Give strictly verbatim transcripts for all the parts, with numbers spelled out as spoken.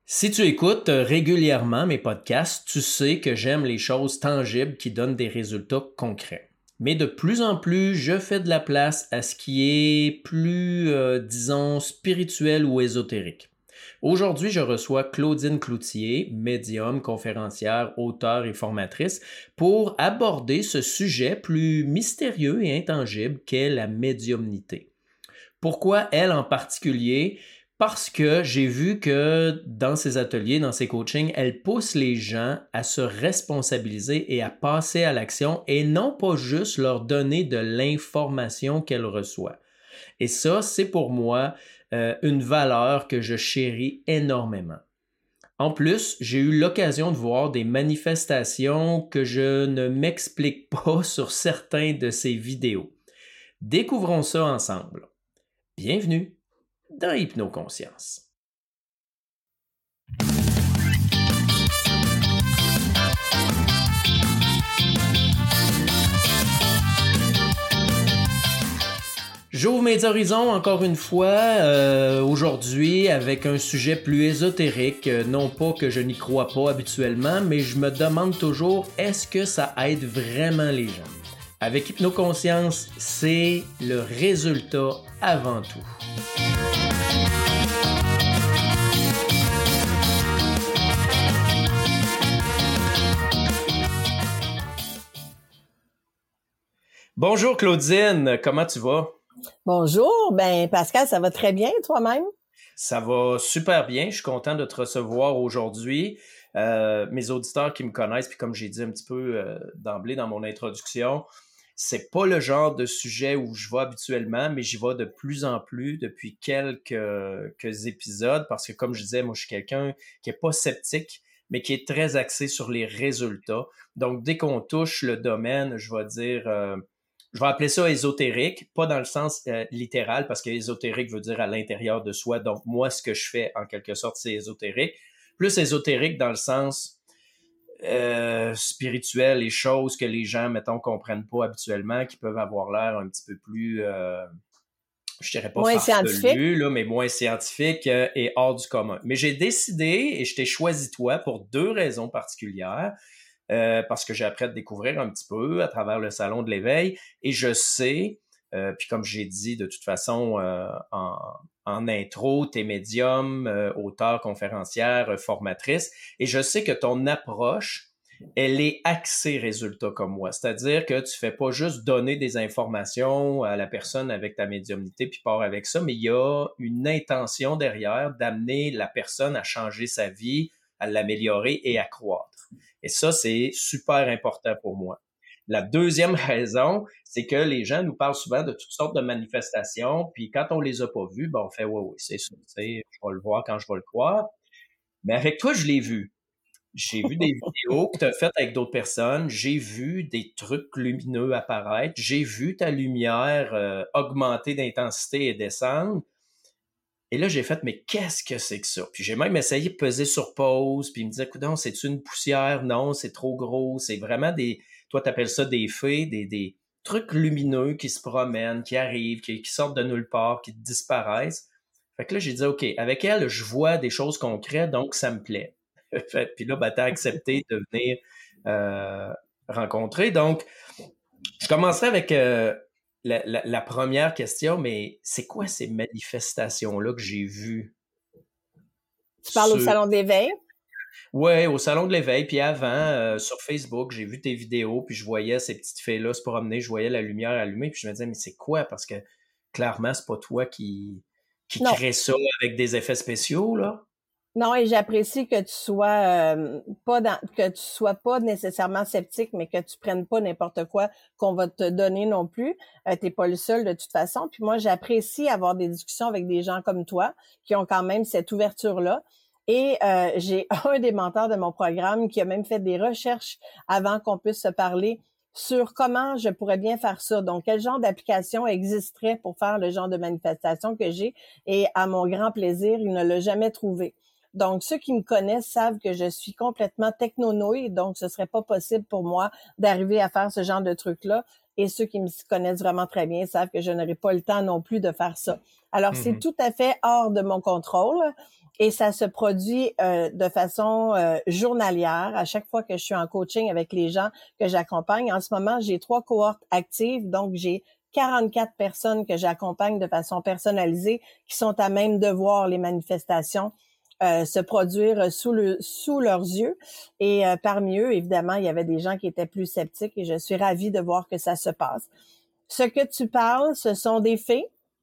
Si tu écoutes régulièrement mes podcasts, tu sais que j'aime les choses tangibles qui donnent des résultats concrets. Mais de plus en plus, je fais de la place à ce qui est plus, euh, disons, spirituel ou ésotérique. Aujourd'hui, je reçois Claudine Cloutier, médium, conférencière, auteure et formatrice, pour aborder ce sujet plus mystérieux et intangible qu'est la médiumnité. Pourquoi elle en particulier? Parce que j'ai vu que dans ses ateliers, dans ses coachings, elle pousse les gens à se responsabiliser et à passer à l'action et non pas juste leur donner de l'information qu'elle reçoit. Et ça, c'est pour moi euh, une valeur que je chéris énormément. En plus, j'ai eu l'occasion de voir des manifestations que je ne m'explique pas sur certains de ces vidéos. Découvrons ça ensemble. Bienvenue dans Hypnoconscience. J'ouvre mes horizons encore une fois euh, aujourd'hui avec un sujet plus ésotérique. Non pas que je n'y crois pas habituellement, mais je me demande toujours, est-ce que ça aide vraiment les gens? Avec Hypnoconscience, c'est le résultat avant tout. Bonjour Claudine, comment tu vas? Bonjour, ben Pascal, ça va très bien toi-même? Ça va super bien, je suis content de te recevoir aujourd'hui. Euh, mes auditeurs qui me connaissent, puis comme j'ai dit un petit peu euh, d'emblée dans mon introduction, c'est pas le genre de sujet où je vais habituellement, mais j'y vais de plus en plus depuis quelques, quelques épisodes, parce que comme je disais, moi je suis quelqu'un qui est pas sceptique, mais qui est très axé sur les résultats. Donc dès qu'on touche le domaine, je vais dire... Euh, je vais appeler ça ésotérique, pas dans le sens euh, littéral, parce que ésotérique veut dire à l'intérieur de soi. Donc, moi, ce que je fais, en quelque sorte, c'est ésotérique. Plus ésotérique dans le sens euh, spirituel, les choses que les gens, mettons, comprennent pas habituellement, qui peuvent avoir l'air un petit peu plus, euh, je dirais pas Moins scientifique. farfelu, là, mais moins scientifique euh, et hors du commun. Mais j'ai décidé, et je t'ai choisi toi pour deux raisons particulières. Euh, parce que j'ai appris à te découvrir un petit peu à travers le salon de l'éveil et je sais, euh, puis comme j'ai dit de toute façon euh, en, en intro, t'es médium, euh, auteur, conférencière, euh, formatrice et je sais que ton approche, elle est axée résultat comme moi, c'est-à-dire que tu fais pas juste donner des informations à la personne avec ta médiumnité puis pars avec ça, mais il y a une intention derrière d'amener la personne à changer sa vie, à l'améliorer et à croître. Et ça, c'est super important pour moi. La deuxième raison, c'est que les gens nous parlent souvent de toutes sortes de manifestations, puis quand on les a pas vues, ben on fait « ouais, oui, c'est ça, tu sais, je vais le voir quand je vais le croire ». Mais avec toi, je l'ai vu. J'ai vu des vidéos que tu as faites avec d'autres personnes, j'ai vu des trucs lumineux apparaître, j'ai vu ta lumière euh, augmenter d'intensité et descendre. Et là, j'ai fait, mais qu'est-ce que c'est que ça? Puis j'ai même essayé de peser sur pause, puis il me disait, écoute, c'est-tu une poussière? Non, c'est trop gros. C'est vraiment des, toi, t'appelles ça des fées, des, des trucs lumineux qui se promènent, qui arrivent, qui, qui sortent de nulle part, qui disparaissent. Fait que là, j'ai dit, OK, avec elle, je vois des choses concrètes, donc ça me plaît. Fait, puis là, ben, t'as accepté de venir euh, rencontrer. Donc, je commencerai avec... Euh, La, la, la première question, mais c'est quoi ces manifestations-là que j'ai vues? Tu parles au sur... salon de l'éveil? Ouais, au salon de l'éveil, puis avant, euh, sur Facebook, j'ai vu tes vidéos, puis je voyais ces petites filles-là se promener, je voyais la lumière allumée, puis je me disais, mais c'est quoi? Parce que clairement, c'est pas toi qui, qui Non. crée ça avec des effets spéciaux, là. Non, et j'apprécie que tu sois euh, pas dans, que tu sois pas nécessairement sceptique, mais que tu prennes pas n'importe quoi qu'on va te donner non plus. Euh, t'es pas le seul de toute façon. Puis moi, j'apprécie avoir des discussions avec des gens comme toi qui ont quand même cette ouverture-là. Et euh, j'ai un des mentors de mon programme qui a même fait des recherches avant qu'on puisse se parler sur comment je pourrais bien faire ça. Donc, quel genre d'application existerait pour faire le genre de manifestation que j'ai. Et à mon grand plaisir, il ne l'a jamais trouvé. Donc, ceux qui me connaissent savent que je suis complètement technonouille, donc ce serait pas possible pour moi d'arriver à faire ce genre de truc-là. Et ceux qui me connaissent vraiment très bien savent que je n'aurai pas le temps non plus de faire ça. Alors, mm-hmm. C'est tout à fait hors de mon contrôle. et ça se produit euh, de façon euh, journalière à chaque fois que je suis en coaching avec les gens que j'accompagne. En ce moment, j'ai trois cohortes actives, donc j'ai quarante-quatre personnes que j'accompagne de façon personnalisée qui sont à même de voir les manifestations euh, se produire sous le sous leurs yeux. Et euh, parmi eux, évidemment, il y avait des gens qui étaient plus sceptiques et je suis ravie de voir que ça se passe. Ce que tu parles, ce sont des fées.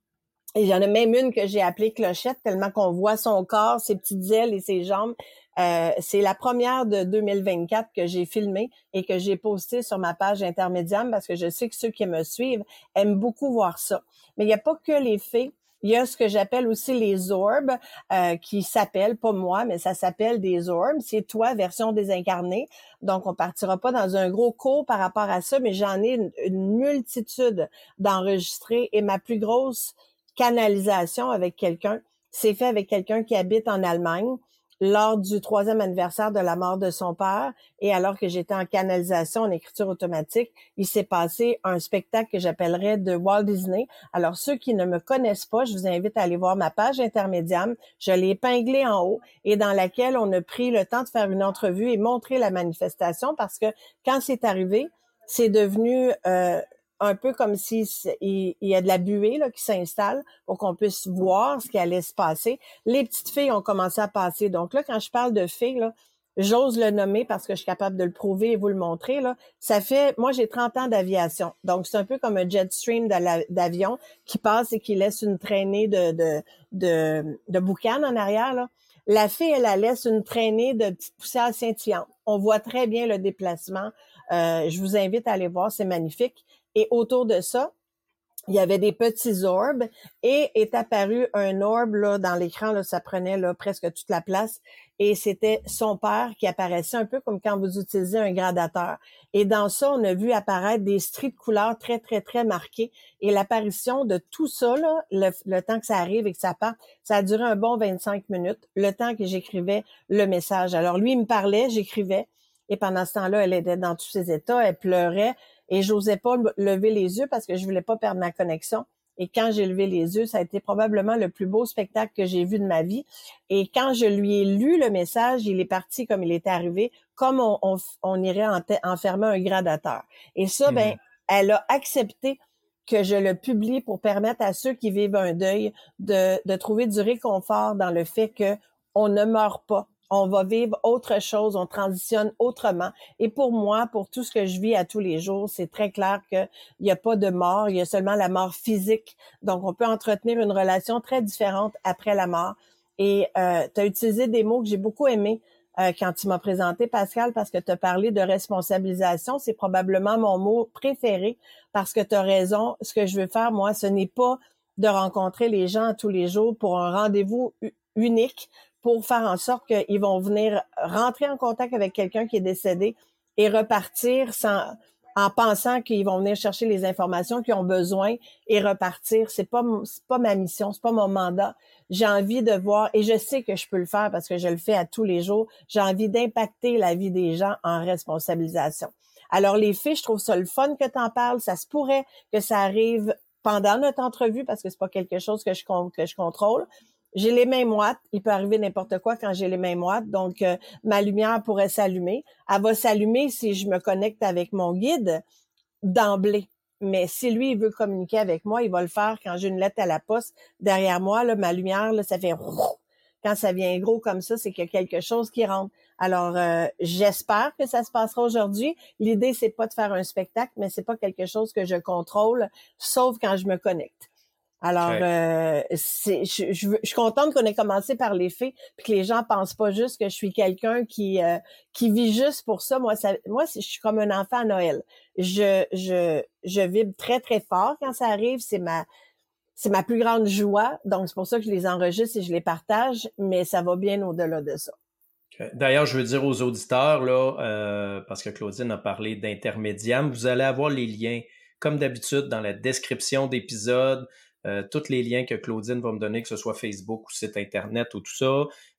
Et il y en a même une que j'ai appelée Clochette, tellement qu'on voit son corps, ses petites ailes et ses jambes. Euh, c'est la première de deux mille vingt-quatre que j'ai filmée et que j'ai postée sur ma page Intermédiam parce que je sais que ceux qui me suivent aiment beaucoup voir ça. Mais il n'y a pas que les fées. Il y a ce que j'appelle aussi les orbes, euh, qui s'appellent, pas moi, mais ça s'appelle des orbes. C'est toi, version désincarnée. Donc, on partira pas dans un gros cours par rapport à ça, mais j'en ai une, une multitude d'enregistrés. Et ma plus grosse canalisation avec quelqu'un, c'est fait avec quelqu'un qui habite en Allemagne lors du troisième anniversaire de la mort de son père. Et alors que j'étais en canalisation, en écriture automatique, il s'est passé un spectacle que j'appellerais de Walt Disney. Alors, ceux qui ne me connaissent pas, je vous invite à aller voir ma page Intermédiam. Je l'ai épinglée en haut et dans laquelle on a pris le temps de faire une entrevue et montrer la manifestation parce que quand c'est arrivé, c'est devenu euh, un peu comme si il y a de la buée là, qui s'installe pour qu'on puisse voir ce qui allait se passer. Les petites filles ont commencé à passer. Donc là, quand je parle de filles, là, j'ose le nommer parce que je suis capable de le prouver et vous le montrer. Là. Ça fait, moi, j'ai trente ans d'aviation. Donc, c'est un peu comme un jet stream d'avion qui passe et qui laisse une traînée de, de, de, de boucan en arrière. Là. La fille, elle, elle laisse une traînée de petites poussières scintillantes. On voit très bien le déplacement. Euh, je vous invite à aller voir, c'est magnifique. Et autour de ça, il y avait des petits orbes et est apparu un orbe là, dans l'écran, là, ça prenait là, presque toute la place et c'était son père qui apparaissait un peu comme quand vous utilisez un gradateur. Et dans ça, on a vu apparaître des stries de couleurs très, très, très marquées et l'apparition de tout ça, là, le, le temps que ça arrive et que ça parte, ça a duré un bon vingt-cinq minutes, le temps que j'écrivais le message. Alors lui, il me parlait, j'écrivais et pendant ce temps-là, elle était dans tous ses états, elle pleurait. Et j'osais pas lever les yeux parce que je voulais pas perdre ma connexion. Et quand j'ai levé les yeux, ça a été probablement le plus beau spectacle que j'ai vu de ma vie. Et quand je lui ai lu le message, il est parti comme il était arrivé, comme on, on, on irait en enfermer un gradateur. Et ça, mmh. ben, elle a accepté que je le publie pour permettre à ceux qui vivent un deuil de, de trouver du réconfort dans le fait que on ne meurt pas. On va vivre autre chose, on transitionne autrement. Et pour moi, pour tout ce que je vis à tous les jours, c'est très clair qu'il n'y a pas de mort, il y a seulement la mort physique. Donc, on peut entretenir une relation très différente après la mort. Et euh, tu as utilisé des mots que j'ai beaucoup aimés euh, quand tu m'as présenté, Pascal, parce que tu as parlé de responsabilisation. C'est probablement mon mot préféré parce que tu as raison. Ce que je veux faire, moi, ce n'est pas de rencontrer les gens tous les jours pour un rendez-vous unique, pour faire en sorte qu'ils vont venir rentrer en contact avec quelqu'un qui est décédé et repartir sans, en pensant qu'ils vont venir chercher les informations qu'ils ont besoin et repartir. C'est pas, c'est pas ma mission, c'est pas mon mandat. J'ai envie de voir, et je sais que je peux le faire parce que je le fais à tous les jours, j'ai envie d'impacter la vie des gens en responsabilisation. Alors les filles, je trouve ça le fun que tu en parles. Ça se pourrait que ça arrive pendant notre entrevue parce que c'est pas quelque chose que je, que je contrôle. J'ai les mains moites. Il peut arriver n'importe quoi quand j'ai les mains moites. Donc, euh, ma lumière pourrait s'allumer. Elle va s'allumer si je me connecte avec mon guide d'emblée. Mais si lui, il veut communiquer avec moi, il va le faire quand j'ai une lettre à la poste. Derrière moi, là, ma lumière, là, ça fait... Quand ça vient gros comme ça, c'est qu'il y a quelque chose qui rentre. Alors, euh, j'espère que ça se passera aujourd'hui. L'idée, c'est pas de faire un spectacle, mais c'est pas quelque chose que je contrôle, sauf quand je me connecte. Alors, okay. euh, c'est, je, je, je suis contente qu'on ait commencé par les faits, puis que les gens pensent pas juste que je suis quelqu'un qui euh, qui vit juste pour ça. Moi, ça, moi, je suis comme un enfant à Noël. Je je je vibre très très fort quand ça arrive. C'est ma c'est ma plus grande joie. Donc, c'est pour ça que je les enregistre et je les partage. Mais ça va bien au-delà de ça. Okay. D'ailleurs, je veux dire aux auditeurs là, euh, parce que Claudine a parlé d'Intermédiam, vous allez avoir les liens comme d'habitude dans la description d'épisode. Euh, tous les liens que Claudine va me donner, que ce soit Facebook ou site Internet ou tout ça.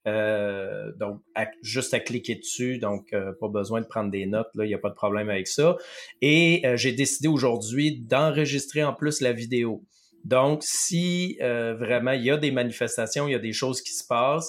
Euh, donc, à, juste à cliquer dessus. Donc, euh, pas besoin de prendre des notes. Là, il n'y a pas de problème avec ça. Et euh, j'ai décidé aujourd'hui d'enregistrer en plus la vidéo. Donc, si euh, vraiment il y a des manifestations, il y a des choses qui se passent,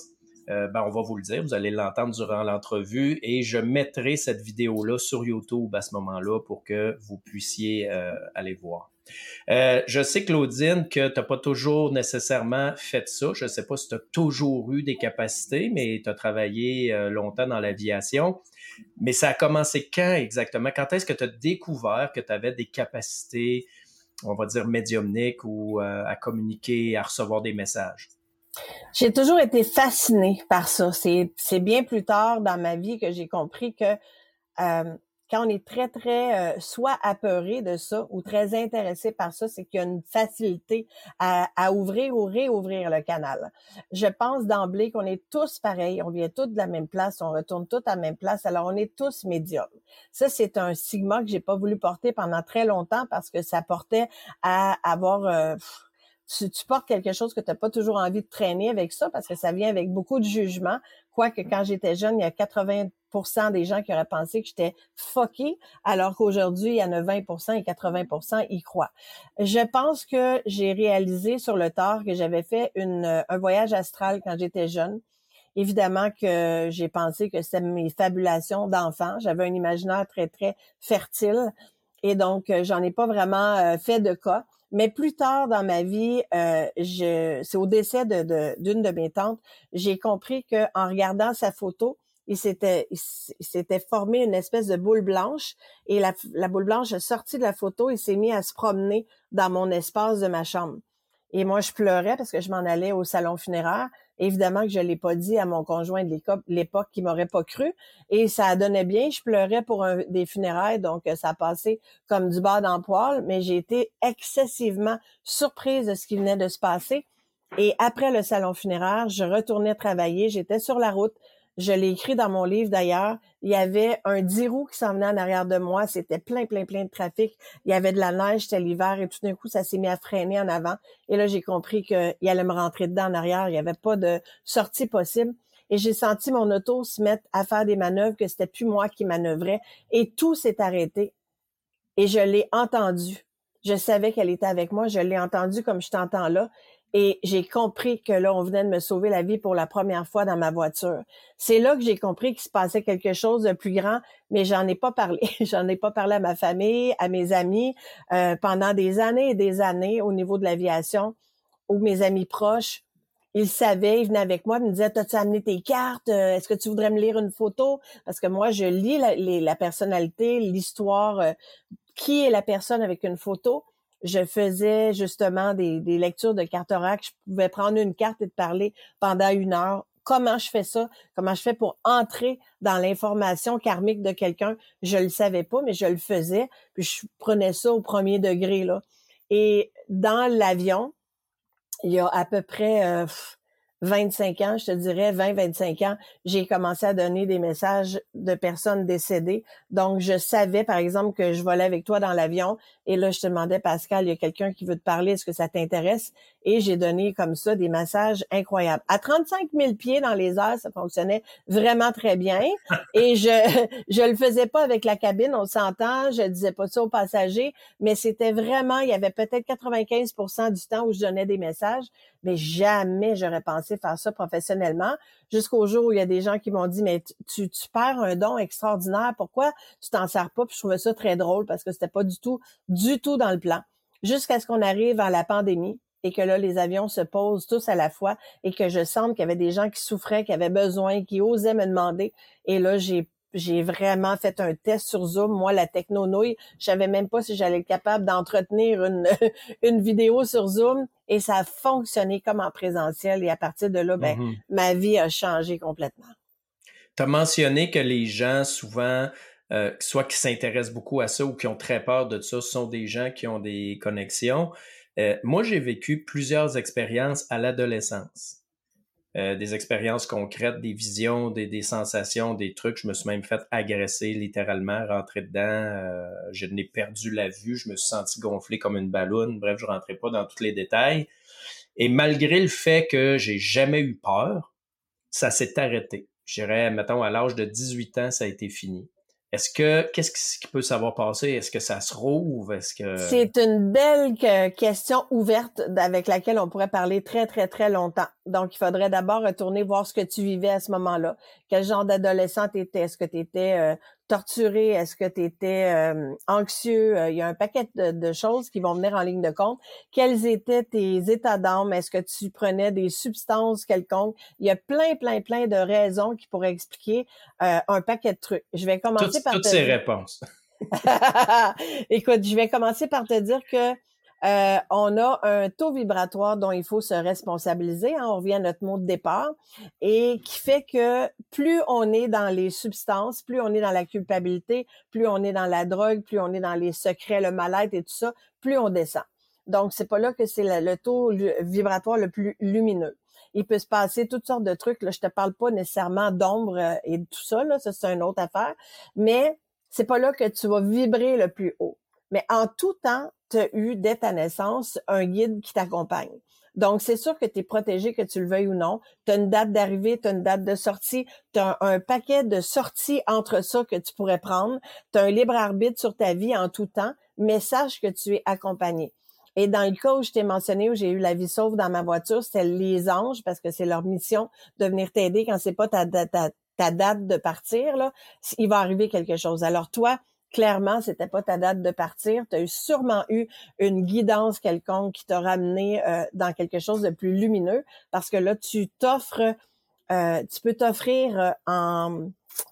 euh, ben, on va vous le dire. Vous allez l'entendre durant l'entrevue et je mettrai cette vidéo-là sur YouTube à ce moment-là pour que vous puissiez euh, aller voir. Euh, je sais, Claudine, que tu n'as pas toujours nécessairement fait ça. Je ne sais pas si tu as toujours eu des capacités, mais tu as travaillé euh, longtemps dans l'aviation. Mais ça a commencé quand exactement? Quand est-ce que tu as découvert que tu avais des capacités, on va dire, médiumniques ou euh, à communiquer, à recevoir des messages? J'ai toujours été fascinée par ça. C'est, c'est bien plus tard dans ma vie que j'ai compris que euh, quand on est très, très euh, soit apeuré de ça ou très intéressé par ça, c'est qu'il y a une facilité à, à ouvrir ou réouvrir le canal. Je pense d'emblée qu'on est tous pareils, on vient tous de la même place, on retourne tous à la même place, alors on est tous médiums. Ça, c'est un stigma que j'ai pas voulu porter pendant très longtemps parce que ça portait à avoir... Euh, Tu, tu portes quelque chose que tu n'as pas toujours envie de traîner avec ça parce que ça vient avec beaucoup de jugement. Quoique quand j'étais jeune, il y a quatre-vingts pour cent des gens qui auraient pensé que j'étais fuckée, alors qu'aujourd'hui, il y en a vingt pour cent et quatre-vingts pour cent y croient. Je pense que j'ai réalisé sur le tard que j'avais fait une, un voyage astral quand j'étais jeune. Évidemment que j'ai pensé que c'était mes fabulations d'enfant. J'avais un imaginaire très, très fertile. Et donc, j'en ai pas vraiment fait de cas. Mais plus tard dans ma vie, euh, je, c'est au décès de, de, d'une de mes tantes, j'ai compris que en regardant sa photo, il s'était, il s'était formé une espèce de boule blanche et la, la boule blanche est sortie de la photo et s'est mis à se promener dans mon espace de ma chambre. Et moi, je pleurais parce que je m'en allais au salon funéraire. Évidemment que je l'ai pas dit à mon conjoint de l'époque qui m'aurait pas cru. Et ça donnait bien. Je pleurais pour un, des funérailles, donc ça a passé comme du beurre dans le poêle. Mais j'ai été excessivement surprise de ce qui venait de se passer. Et après le salon funéraire, je retournais travailler. J'étais sur la route. Je l'ai écrit dans mon livre d'ailleurs. Il y avait un dix roues qui s'en venait en arrière de moi. C'était plein, plein, plein de trafic. Il y avait de la neige, c'était l'hiver et tout d'un coup, ça s'est mis à freiner en avant. Et là, j'ai compris qu'il allait me rentrer dedans en arrière. Il n'y avait pas de sortie possible. Et j'ai senti mon auto se mettre à faire des manœuvres que c'était plus moi qui manœuvrais. Et tout s'est arrêté. Et je l'ai entendu. Je savais qu'elle était avec moi. Je l'ai entendu comme je t'entends là. Et j'ai compris que là, on venait de me sauver la vie pour la première fois dans ma voiture. C'est là que j'ai compris qu'il se passait quelque chose de plus grand, mais j'en ai pas parlé. J'en ai pas parlé à ma famille, à mes amis, euh, pendant des années et des années au niveau de l'aviation, ou mes amis proches. Ils savaient, ils venaient avec moi, ils me disaient, t'as-tu amené tes cartes? Est-ce que tu voudrais me lire une photo? Parce que moi, je lis la, les, la personnalité, l'histoire, euh, qui est la personne avec une photo. Je faisais justement des, des lectures de cartorac. Je pouvais prendre une carte et te parler pendant une heure. Comment je fais ça? Comment je fais pour entrer dans l'information karmique de quelqu'un? Je le savais pas, mais je le faisais. Puis je prenais ça au premier degré, là. Et dans l'avion, il y a à peu près euh, vingt-cinq ans, je te dirais vingt vingt-cinq ans, j'ai commencé à donner des messages de personnes décédées. Donc, je savais, par exemple, que je volais avec toi dans l'avion et là, je te demandais, Pascal, il y a quelqu'un qui veut te parler, est-ce que ça t'intéresse? Et j'ai donné comme ça des messages incroyables. À trente-cinq mille pieds dans les airs, ça fonctionnait vraiment très bien. Et je je le faisais pas avec la cabine, on s'entend, je disais pas ça aux passagers, mais c'était vraiment, il y avait peut-être quatre-vingt-quinze pour cent du temps où je donnais des messages, mais jamais j'aurais pensé faire ça professionnellement, jusqu'au jour où il y a des gens qui m'ont dit, mais tu, tu perds un don extraordinaire, pourquoi tu t'en sers pas? Puis je trouvais ça très drôle parce que c'était pas du tout, du tout dans le plan. Jusqu'à ce qu'on arrive à la pandémie et que là, les avions se posent tous à la fois et que je sens qu'il y avait des gens qui souffraient, qui avaient besoin, qui osaient me demander. Et là, j'ai j'ai vraiment fait un test sur Zoom. Moi, la techno-nouille, je savais même pas si j'allais être capable d'entretenir une, une vidéo sur Zoom et ça a fonctionné comme en présentiel et à partir de là, ben, mm-hmm. ma vie a changé complètement. Tu as mentionné que les gens, souvent, euh, soit qui s'intéressent beaucoup à ça ou qui ont très peur de ça, sont des gens qui ont des connexions. Euh, moi, j'ai vécu plusieurs expériences à l'adolescence. Euh, des expériences concrètes, des visions, des, des sensations, des trucs. Je me suis même fait agresser littéralement, rentrer dedans. Euh, je n'ai perdu la vue. Je me suis senti gonflé comme une balloune. Bref, je ne rentrais pas dans tous les détails. Et malgré le fait que j'ai jamais eu peur, ça s'est arrêté. Je dirais, mettons, à l'âge de dix-huit ans, ça a été fini. Est-ce que, qu'est-ce qui peut savoir passer? Est-ce que ça se rouvre? Est-ce que... C'est une belle que- question ouverte avec laquelle on pourrait parler très, très, très longtemps. Donc, il faudrait d'abord retourner voir ce que tu vivais à ce moment-là. Quel genre d'adolescent t'étais? Est-ce que tu étais euh, torturé? Est-ce que tu étais euh, anxieux? Euh, il y a un paquet de, de choses qui vont venir en ligne de compte. Quels étaient tes états d'âme? Est-ce que tu prenais des substances quelconques? Il y a plein, plein, plein de raisons qui pourraient expliquer euh, un paquet de trucs. Je vais Toutes, commencer par toutes te ces dire... réponses. Écoute, je vais commencer par te dire que euh, on a un taux vibratoire dont il faut se responsabiliser, hein, on revient à notre mot de départ, et qui fait que plus on est dans les substances, plus on est dans la culpabilité, plus on est dans la drogue, plus on est dans les secrets, le mal-être et tout ça, plus on descend. Donc, c'est pas là que c'est le, le taux vibratoire le plus lumineux. Il peut se passer toutes sortes de trucs. Là, je te parle pas nécessairement d'ombre euh, et de tout ça, là, ça c'est une autre affaire, mais c'est pas là que tu vas vibrer le plus haut. Mais en tout temps, tu as eu, dès ta naissance, un guide qui t'accompagne. Donc, c'est sûr que tu es protégé, que tu le veuilles ou non. Tu as une date d'arrivée, tu as une date de sortie, tu as un, un paquet de sorties entre ça que tu pourrais prendre. Tu as un libre arbitre sur ta vie en tout temps, mais sache que tu es accompagné. Et dans le cas où je t'ai mentionné, où j'ai eu la vie sauve dans ma voiture, c'était les anges, parce que c'est leur mission de venir t'aider quand c'est pas ta, ta, ta, ta date de partir, là, il va arriver quelque chose. Alors toi, clairement, c'était pas ta date de partir. Tu as sûrement eu une guidance quelconque qui t'a ramené euh, dans quelque chose de plus lumineux, parce que là, tu t'offres, euh, tu peux t'offrir euh, en...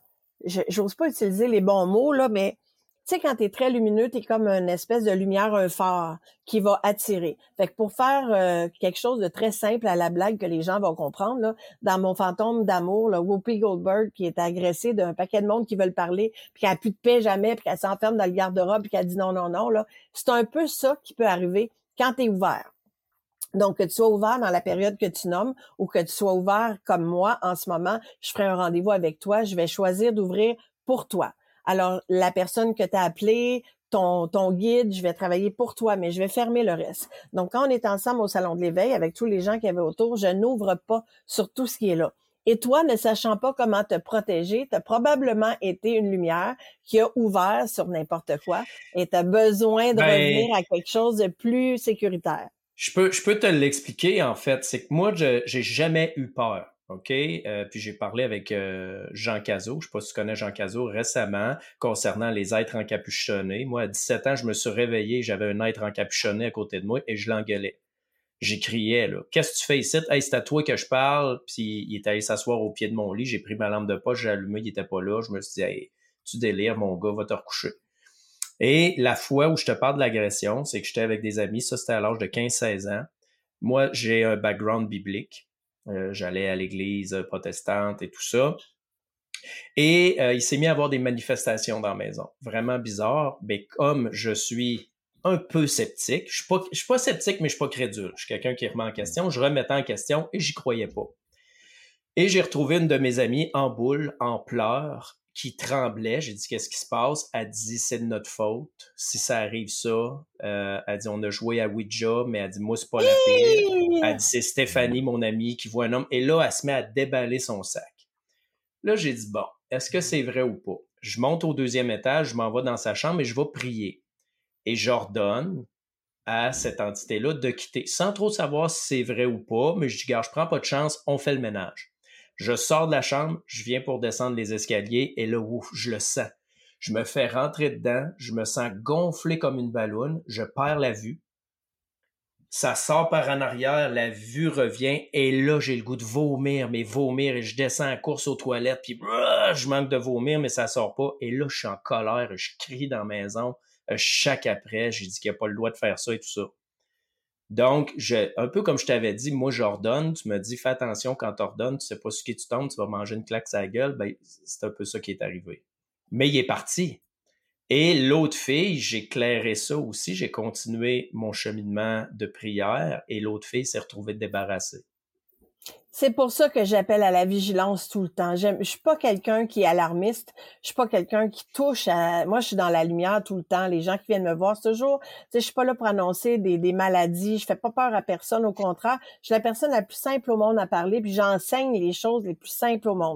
J'ose pas utiliser les bons mots, là, mais tu sais, quand t'es très lumineux, t'es comme une espèce de lumière, un phare qui va attirer. Fait que pour faire euh, quelque chose de très simple à la blague que les gens vont comprendre, là, dans Mon fantôme d'amour, là, Whoopi Goldberg qui est agressée d'un paquet de monde qui veulent parler, puis qui a plus de paix jamais, puis qu'elle s'enferme dans le garde-robe, puis qu'elle dit non, non, non, là, c'est un peu ça qui peut arriver quand t'es ouvert. Donc, que tu sois ouvert dans la période que tu nommes ou que tu sois ouvert comme moi en ce moment, je ferai un rendez-vous avec toi, je vais choisir d'ouvrir pour toi. Alors, la personne que tu as appelée, ton, ton guide, je vais travailler pour toi, mais je vais fermer le reste. Donc, quand on est ensemble au Salon de l'Éveil avec tous les gens qui avaient autour, je n'ouvre pas sur tout ce qui est là. Et toi, ne sachant pas comment te protéger, tu as probablement été une lumière qui a ouvert sur n'importe quoi et tu as besoin de Ben, revenir à quelque chose de plus sécuritaire. je peux, je peux te l'expliquer, en fait. C'est que moi, je j'ai jamais eu peur. OK? Euh, puis j'ai parlé avec euh, Jean Cazot, je sais pas si tu connais Jean Cazot, récemment, concernant les êtres encapuchonnés. Moi, à dix-sept ans, je me suis réveillé, j'avais un être encapuchonné à côté de moi et je l'engueulais. J'ai crié, là. Qu'est-ce que tu fais ici? Hey, c'est à toi que je parle. Puis il est allé s'asseoir au pied de mon lit. J'ai pris ma lampe de poche, j'ai allumé, il était pas là. Je me suis dit, hey, tu délires, mon gars, va te recoucher. Et la fois où je te parle de l'agression, c'est que j'étais avec des amis. Ça, c'était à l'âge de quinze seize ans. Moi, j'ai un background biblique. Euh, j'allais à l'église protestante et tout ça. Et euh, il s'est mis à avoir des manifestations dans la maison. Vraiment bizarre. Mais comme je suis un peu sceptique, je suis pas, je suis pas sceptique, mais je suis pas crédule. Je suis quelqu'un qui remet en question. Je remettais en question et j'y croyais pas. Et j'ai retrouvé une de mes amies en boule, en pleurs, qui tremblait. J'ai dit, qu'est-ce qui se passe? Elle dit, c'est de notre faute. Si ça arrive ça, euh, elle dit, on a joué à Ouija, mais elle dit, moi, c'est pas la pire. Elle dit, c'est Stéphanie, mon amie, qui voit un homme. Et là, elle se met à déballer son sac. Là, j'ai dit, bon, est-ce que c'est vrai ou pas? Je monte au deuxième étage, je m'en vais dans sa chambre et je vais prier. Et j'ordonne à cette entité-là de quitter, sans trop savoir si c'est vrai ou pas, mais je dis, gars, je prends pas de chance, on fait le ménage. Je sors de la chambre, je viens pour descendre les escaliers et là, ouf, je le sens. Je me fais rentrer dedans, je me sens gonflé comme une balloune, je perds la vue. Ça sort par en arrière, la vue revient et là, j'ai le goût de vomir, mais vomir et je descends en course aux toilettes puis brrr, je manque de vomir, mais ça sort pas. Et là, je suis en colère, je crie dans la maison, chaque après, j'ai dit qu'il n'y a pas le droit de faire ça et tout ça. Donc, je, un peu comme je t'avais dit, moi, j'ordonne, tu me dis, fais attention quand tu ordonnes, tu sais pas sur qui tu tombes, tu vas manger une claque sur la gueule, ben, c'est un peu ça qui est arrivé. Mais il est parti. Et l'autre fille, j'ai clairé ça aussi, j'ai continué mon cheminement de prière et l'autre fille s'est retrouvée débarrassée. C'est pour ça que j'appelle à la vigilance tout le temps. J'aime, je suis pas quelqu'un qui est alarmiste. Je suis pas quelqu'un qui touche à... Moi, je suis dans la lumière tout le temps. Les gens qui viennent me voir, c'est toujours... Tu sais, je suis pas là pour annoncer des, des maladies. Je fais pas peur à personne. Au contraire, je suis la personne la plus simple au monde à parler, puis j'enseigne les choses les plus simples au monde.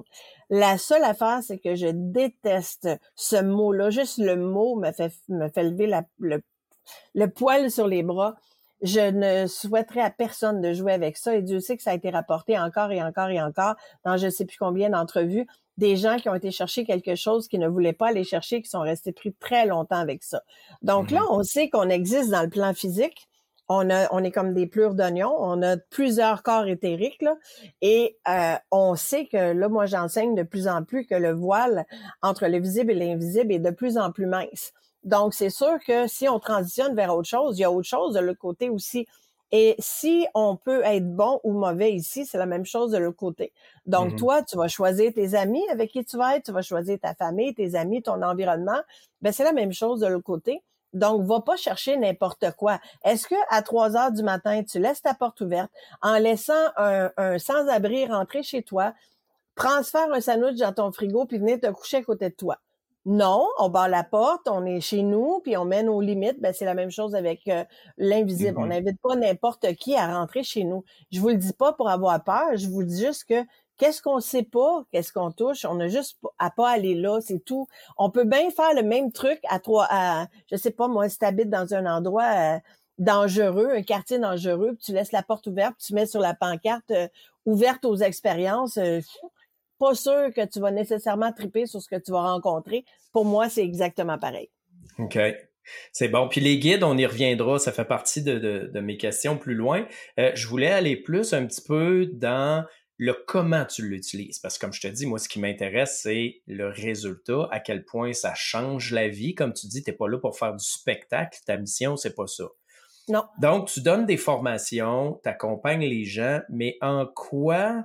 La seule affaire, c'est que je déteste ce mot-là. Juste le mot me fait me fait lever la, le, le poil sur les bras. Je ne souhaiterais à personne de jouer avec ça. Et Dieu sait que ça a été rapporté encore et encore et encore dans je sais plus combien d'entrevues. Des gens qui ont été chercher quelque chose qu'ils ne voulaient pas aller chercher, qui sont restés pris très longtemps avec ça. Donc là, Mhm. on sait qu'on existe dans le plan physique. On a, on est comme des plures d'oignons. On a plusieurs corps éthériques, là. Et euh, on sait que, là, moi, j'enseigne de plus en plus que le voile entre le visible et l'invisible est de plus en plus mince. Donc, c'est sûr que si on transitionne vers autre chose, il y a autre chose de l'autre côté aussi. Et si on peut être bon ou mauvais ici, c'est la même chose de l'autre côté. Donc, Mhm. toi, tu vas choisir tes amis avec qui tu vas être, tu vas choisir ta famille, tes amis, ton environnement. Ben, c'est la même chose de l'autre côté. Donc, va pas chercher n'importe quoi. Est-ce que à trois heures du matin, tu laisses ta porte ouverte en laissant un, un sans-abri rentrer chez toi, prendre se faire un sandwich dans ton frigo puis venir te coucher à côté de toi? Non, on barre la porte, on est chez nous, puis on met nos limites. Ben, c'est la même chose avec euh, l'invisible. On Mhm. n'invite pas n'importe qui à rentrer chez nous. Je vous le dis pas pour avoir peur, je vous dis juste que qu'est-ce qu'on sait pas, qu'est-ce qu'on touche, on a juste à pas aller là, c'est tout. On peut bien faire le même truc à trois, à, je sais pas moi, si t'habites dans un endroit euh, dangereux, un quartier dangereux, puis tu laisses la porte ouverte, puis tu mets sur la pancarte euh, ouverte aux expériences. Euh, pas sûr que tu vas nécessairement triper sur ce que tu vas rencontrer. Pour moi, c'est exactement pareil. OK. C'est bon. Puis les guides, on y reviendra. Ça fait partie de, de, de mes questions plus loin. Euh, je voulais aller plus un petit peu dans le comment tu l'utilises. Parce que comme je te dis, moi, ce qui m'intéresse, c'est le résultat, à quel point ça change la vie. Comme tu dis, tu n'es pas là pour faire du spectacle. Ta mission, c'est pas ça. Non. Donc, tu donnes des formations, tu accompagnes les gens, mais en quoi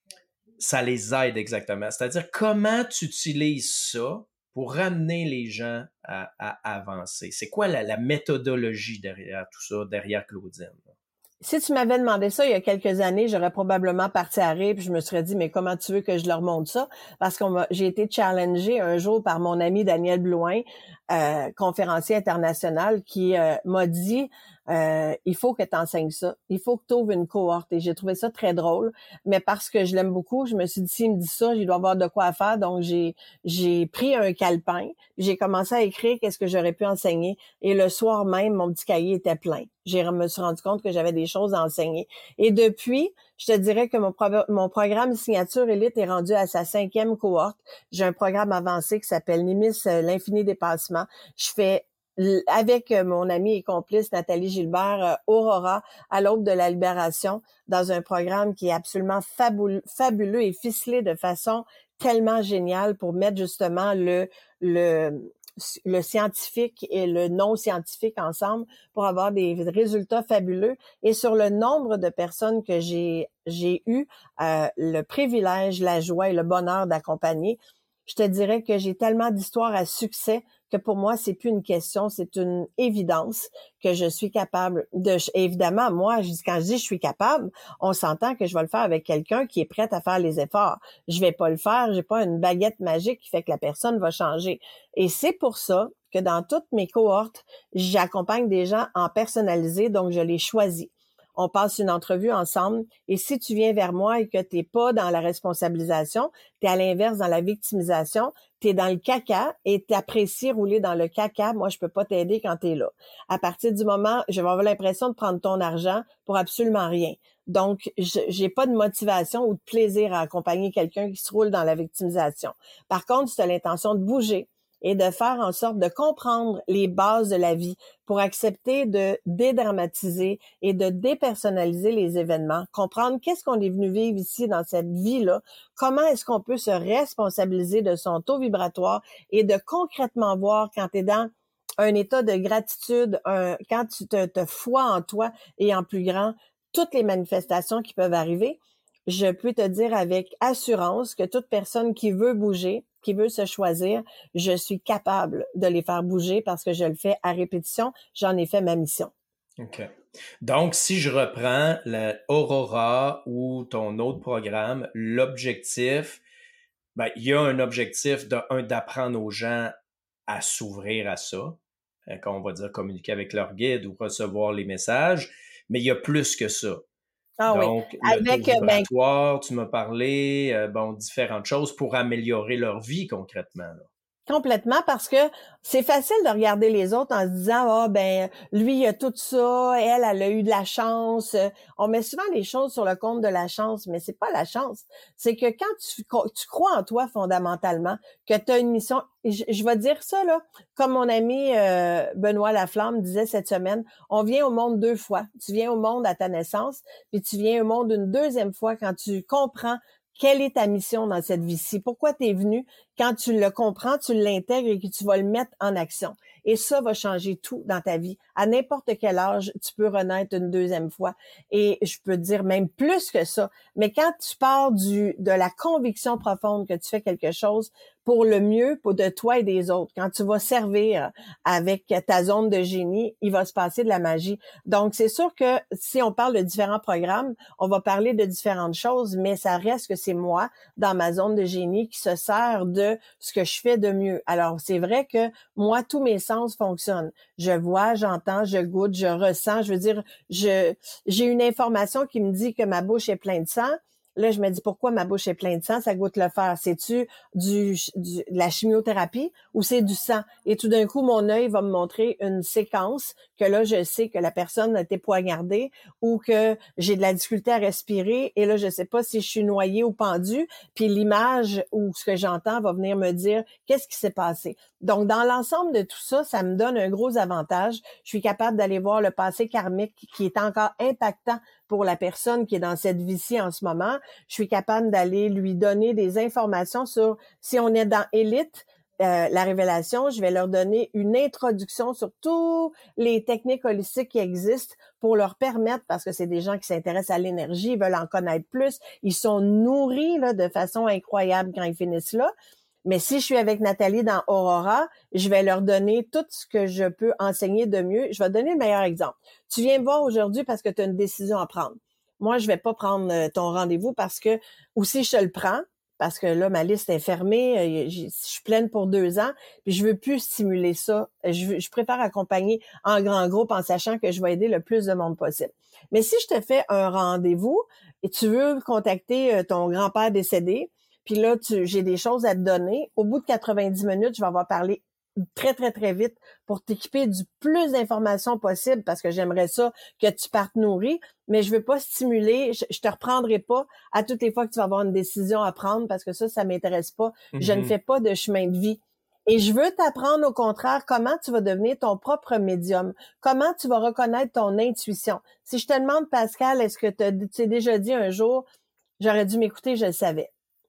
ça les aide exactement? C'est-à-dire, comment tu utilises ça pour ramener les gens à, à avancer? C'est quoi la, la méthodologie derrière tout ça, derrière Claudine? Si tu m'avais demandé ça il y a quelques années, j'aurais probablement parti à rire puis je me serais dit, mais comment tu veux que je leur montre ça? Parce qu'on m'a, j'ai été challengée un jour par mon ami Daniel Blouin, euh, conférencier international, qui euh, m'a dit, euh, il faut que tu enseignes ça. Il faut que tu ouvres une cohorte. Et j'ai trouvé ça très drôle. Mais parce que je l'aime beaucoup, je me suis dit, s'il me dit ça, il doit avoir de quoi à faire. Donc, j'ai, j'ai pris un calepin. J'ai commencé à écrire qu'est-ce que j'aurais pu enseigner. Et le soir même, mon petit cahier était plein. J'ai me suis rendu compte que j'avais des choses à enseigner. Et depuis, je te dirais que mon, pro- mon programme Signature Élite est rendu à sa cinquième cohorte. J'ai un programme avancé qui s'appelle Nimis euh, l'infini dépassement. Je fais l- avec euh, mon amie et complice Nathalie Gilbert, euh, Aurora, à l'aube de la libération, dans un programme qui est absolument fabuleux, fabuleux et ficelé de façon tellement géniale pour mettre justement le le le scientifique et le non scientifique ensemble pour avoir des résultats fabuleux. Et sur le nombre de personnes que j'ai j'ai eu euh, le privilège, la joie et le bonheur d'accompagner, je te dirais que j'ai tellement d'histoires à succès que pour moi, c'est plus une question, c'est une évidence que je suis capable de... Évidemment, moi, je dis, quand je dis je suis capable, on s'entend que je vais le faire avec quelqu'un qui est prêt à faire les efforts. Je vais pas le faire, j'ai pas une baguette magique qui fait que la personne va changer. Et c'est pour ça que dans toutes mes cohortes, j'accompagne des gens en personnalisé, donc je les choisis. On passe une entrevue ensemble et si tu viens vers moi et que tu n'es pas dans la responsabilisation, tu es à l'inverse dans la victimisation, tu es dans le caca et tu apprécies rouler dans le caca, moi je peux pas t'aider quand tu es là. À partir du moment, je vais avoir l'impression de prendre ton argent pour absolument rien. Donc, je j'ai pas de motivation ou de plaisir à accompagner quelqu'un qui se roule dans la victimisation. Par contre, si tu as l'intention de bouger, et de faire en sorte de comprendre les bases de la vie pour accepter de dédramatiser et de dépersonnaliser les événements, comprendre qu'est-ce qu'on est venu vivre ici dans cette vie-là, comment est-ce qu'on peut se responsabiliser de son taux vibratoire et de concrètement voir quand tu es dans un état de gratitude, un, quand tu te, te foi en toi et en plus grand, toutes les manifestations qui peuvent arriver. Je peux te dire avec assurance que toute personne qui veut bouger, qui veut se choisir, je suis capable de les faire bouger parce que je le fais à répétition. J'en ai fait ma mission. OK. Donc, si je reprends le Aurora ou ton autre programme, l'objectif, ben, il y a un objectif de, un, d'apprendre aux gens à s'ouvrir à ça, euh, quand on va dire communiquer avec leur guide ou recevoir les messages, mais il y a plus que ça. Ah oui, Donc, le taux avec, ben vibratoire, tu m'as parlé, euh, bon, différentes choses pour améliorer leur vie concrètement, là. complètement, parce que c'est facile de regarder les autres en se disant ah ben lui il a tout ça, elle elle a eu de la chance. On met souvent les choses sur le compte de la chance, mais c'est pas la chance. C'est que quand tu tu crois en toi fondamentalement, que tu as une mission, et je, je vais dire ça là, comme mon ami euh, Benoît Laflamme disait cette semaine, on vient au monde deux fois. Tu viens au monde à ta naissance, puis tu viens au monde une deuxième fois quand tu comprends quelle est ta mission dans cette vie-ci, pourquoi tu es venu. Quand tu le comprends, tu l'intègres et que tu vas le mettre en action. Et ça va changer tout dans ta vie. À n'importe quel âge, tu peux renaître une deuxième fois. Et je peux te dire même plus que ça. Mais quand tu pars du, de la conviction profonde que tu fais quelque chose pour le mieux pour de toi et des autres, quand tu vas servir avec ta zone de génie, il va se passer de la magie. Donc, c'est sûr que si on parle de différents programmes, on va parler de différentes choses, mais ça reste que c'est moi, dans ma zone de génie, qui se sert de ce que je fais de mieux. Alors, c'est vrai que moi, tous mes sens fonctionnent. Je vois, j'entends, je goûte, je ressens. Je veux dire, je j'ai une information qui me dit que ma bouche est pleine de sang. Là, je me dis, pourquoi ma bouche est pleine de sang? Ça goûte le fer. C'est-tu du, du, de la chimiothérapie ou c'est du sang? Et tout d'un coup, mon œil va me montrer une séquence que là, je sais que la personne a été poignardée ou que j'ai de la difficulté à respirer. Et là, je sais pas si je suis noyée ou pendue. Puis l'image ou ce que j'entends va venir me dire qu'est-ce qui s'est passé. Donc, dans l'ensemble de tout ça, ça me donne un gros avantage. Je suis capable d'aller voir le passé karmique qui est encore impactant pour la personne qui est dans cette vie-ci en ce moment. Je suis capable d'aller lui donner des informations sur, si on est dans Élite, euh, la révélation, je vais leur donner une introduction sur toutes les techniques holistiques qui existent pour leur permettre, parce que c'est des gens qui s'intéressent à l'énergie, ils veulent en connaître plus, ils sont nourris là, de façon incroyable quand ils finissent là. Mais si je suis avec Nathalie dans Aurora, je vais leur donner tout ce que je peux enseigner de mieux. Je vais te donner le meilleur exemple. Tu viens me voir aujourd'hui parce que tu as une décision à prendre. Moi, je vais pas prendre ton rendez-vous parce que, ou si je te le prends, parce que là, ma liste est fermée, je suis pleine pour deux ans, puis je veux plus stimuler ça. Je, veux, je préfère accompagner en grand groupe en sachant que je vais aider le plus de monde possible. Mais si je te fais un rendez-vous et tu veux contacter ton grand-père décédé, puis là, tu, j'ai des choses à te donner. Au bout de quatre-vingt-dix minutes, je vais avoir parlé très, très, très vite pour t'équiper du plus d'informations possible parce que j'aimerais ça que tu partes nourri, mais je veux pas stimuler, je, je te reprendrai pas à toutes les fois que tu vas avoir une décision à prendre parce que ça, ça m'intéresse pas. Mm-hmm. Je ne fais pas de chemin de vie. Et je veux t'apprendre au contraire comment tu vas devenir ton propre médium, comment tu vas reconnaître ton intuition. Si je te demande, Pascal, est-ce que tu t'es déjà dit un jour, j'aurais dû m'écouter, je le savais.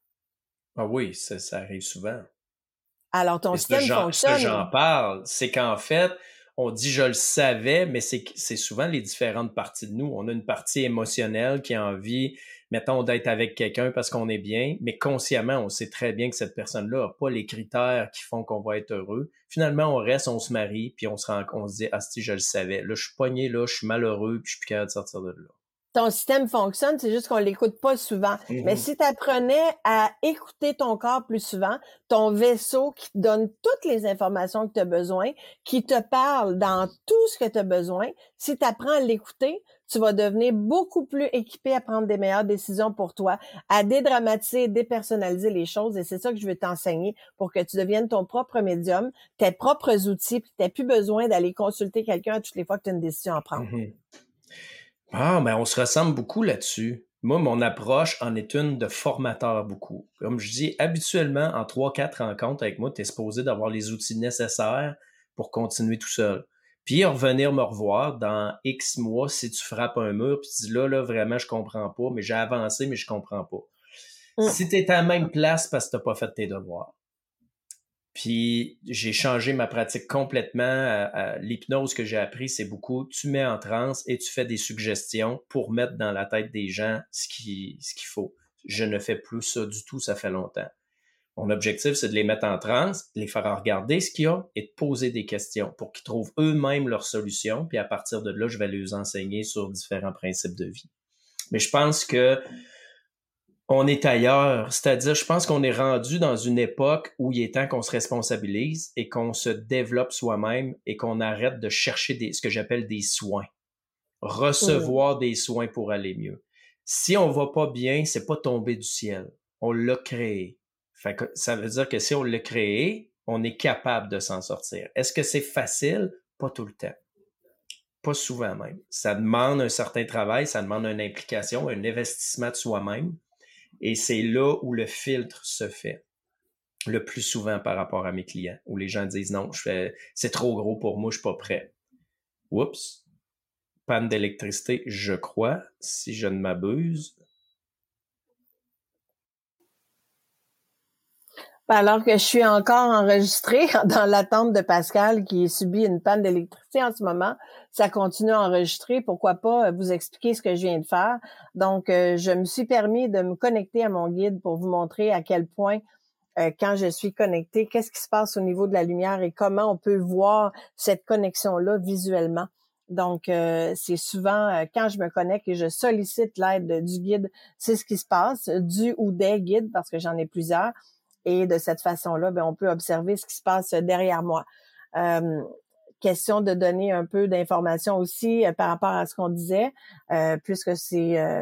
Ah oui, ça, ça arrive souvent. Alors, ton système fonctionne. Ce que j'en parle, c'est qu'en fait, on dit je le savais, mais c'est, c'est souvent les différentes parties de nous. On a une partie émotionnelle qui a envie, mettons, d'être avec quelqu'un parce qu'on est bien, mais consciemment, on sait très bien que cette personne-là n'a pas les critères qui font qu'on va être heureux. Finalement, on reste, on se marie, puis on se rend, on se dit, ah si, je le savais. Là, je suis pogné, là, je suis malheureux, puis je suis plus capable de sortir de là. Ton système fonctionne, c'est juste qu'on l'écoute pas souvent. Mm-hmm. Mais si tu apprenais à écouter ton corps plus souvent, ton vaisseau qui te donne toutes les informations que tu as besoin, qui te parle dans tout ce que tu as besoin, si tu apprends à l'écouter, tu vas devenir beaucoup plus équipé à prendre des meilleures décisions pour toi, à dédramatiser, dépersonnaliser les choses. Et c'est ça que je veux t'enseigner pour que tu deviennes ton propre médium, tes propres outils, puis tu n'aies plus besoin d'aller consulter quelqu'un à toutes les fois que tu as une décision à prendre. Mm-hmm. Ah, mais on se ressemble beaucoup là-dessus. Moi, mon approche en est une de formateur beaucoup. Comme je dis, habituellement, en trois quatre rencontres avec moi, tu es supposé d'avoir les outils nécessaires pour continuer tout seul. Puis revenir me revoir dans X mois si tu frappes un mur, puis tu dis là, là, vraiment, je comprends pas, mais j'ai avancé, mais je comprends pas. Mm. Si tu es à la même place parce que tu n'as pas fait tes devoirs. Puis j'ai changé ma pratique complètement. À, à, l'hypnose que j'ai appris, c'est beaucoup, tu mets en transe et tu fais des suggestions pour mettre dans la tête des gens ce, qui, ce qu'il faut. Je ne fais plus ça du tout, ça fait longtemps. Mon objectif, c'est de les mettre en transe, de les faire regarder ce qu'il y a et de poser des questions pour qu'ils trouvent eux-mêmes leurs solutions. Puis à partir de là, je vais les enseigner sur différents principes de vie. Mais je pense que on est ailleurs, c'est-à-dire je pense qu'on est rendu dans une époque où il est temps qu'on se responsabilise et qu'on se développe soi-même et qu'on arrête de chercher des, ce que j'appelle des soins. Recevoir mmh. des soins pour aller mieux. Si on va pas bien, c'est pas tombé du ciel. On l'a créé. Fait que ça veut dire que si on l'a créé, on est capable de s'en sortir. Est-ce que c'est facile? Pas tout le temps. Pas souvent même. Ça demande un certain travail, ça demande une implication, un investissement de soi-même. Et c'est là où le filtre se fait le plus souvent par rapport à mes clients, où les gens disent non, je fais, c'est trop gros pour moi, je suis pas prêt. Oups. Panne d'électricité, je crois, si je ne m'abuse. Alors que je suis encore enregistrée dans l'attente de Pascal qui subit une panne d'électricité en ce moment, ça continue à enregistrer. Pourquoi pas vous expliquer ce que je viens de faire? Donc, euh, je me suis permis de me connecter à mon guide pour vous montrer à quel point, euh, quand je suis connectée, qu'est-ce qui se passe au niveau de la lumière et comment on peut voir cette connexion-là visuellement. Donc, euh, c'est souvent euh, quand je me connecte et je sollicite l'aide du guide, c'est ce qui se passe, du ou des guides, parce que j'en ai plusieurs. Et de cette façon-là, ben, on peut observer ce qui se passe derrière moi. Euh, question de donner un peu d'informations aussi euh, par rapport à ce qu'on disait, euh, puisque c'est euh,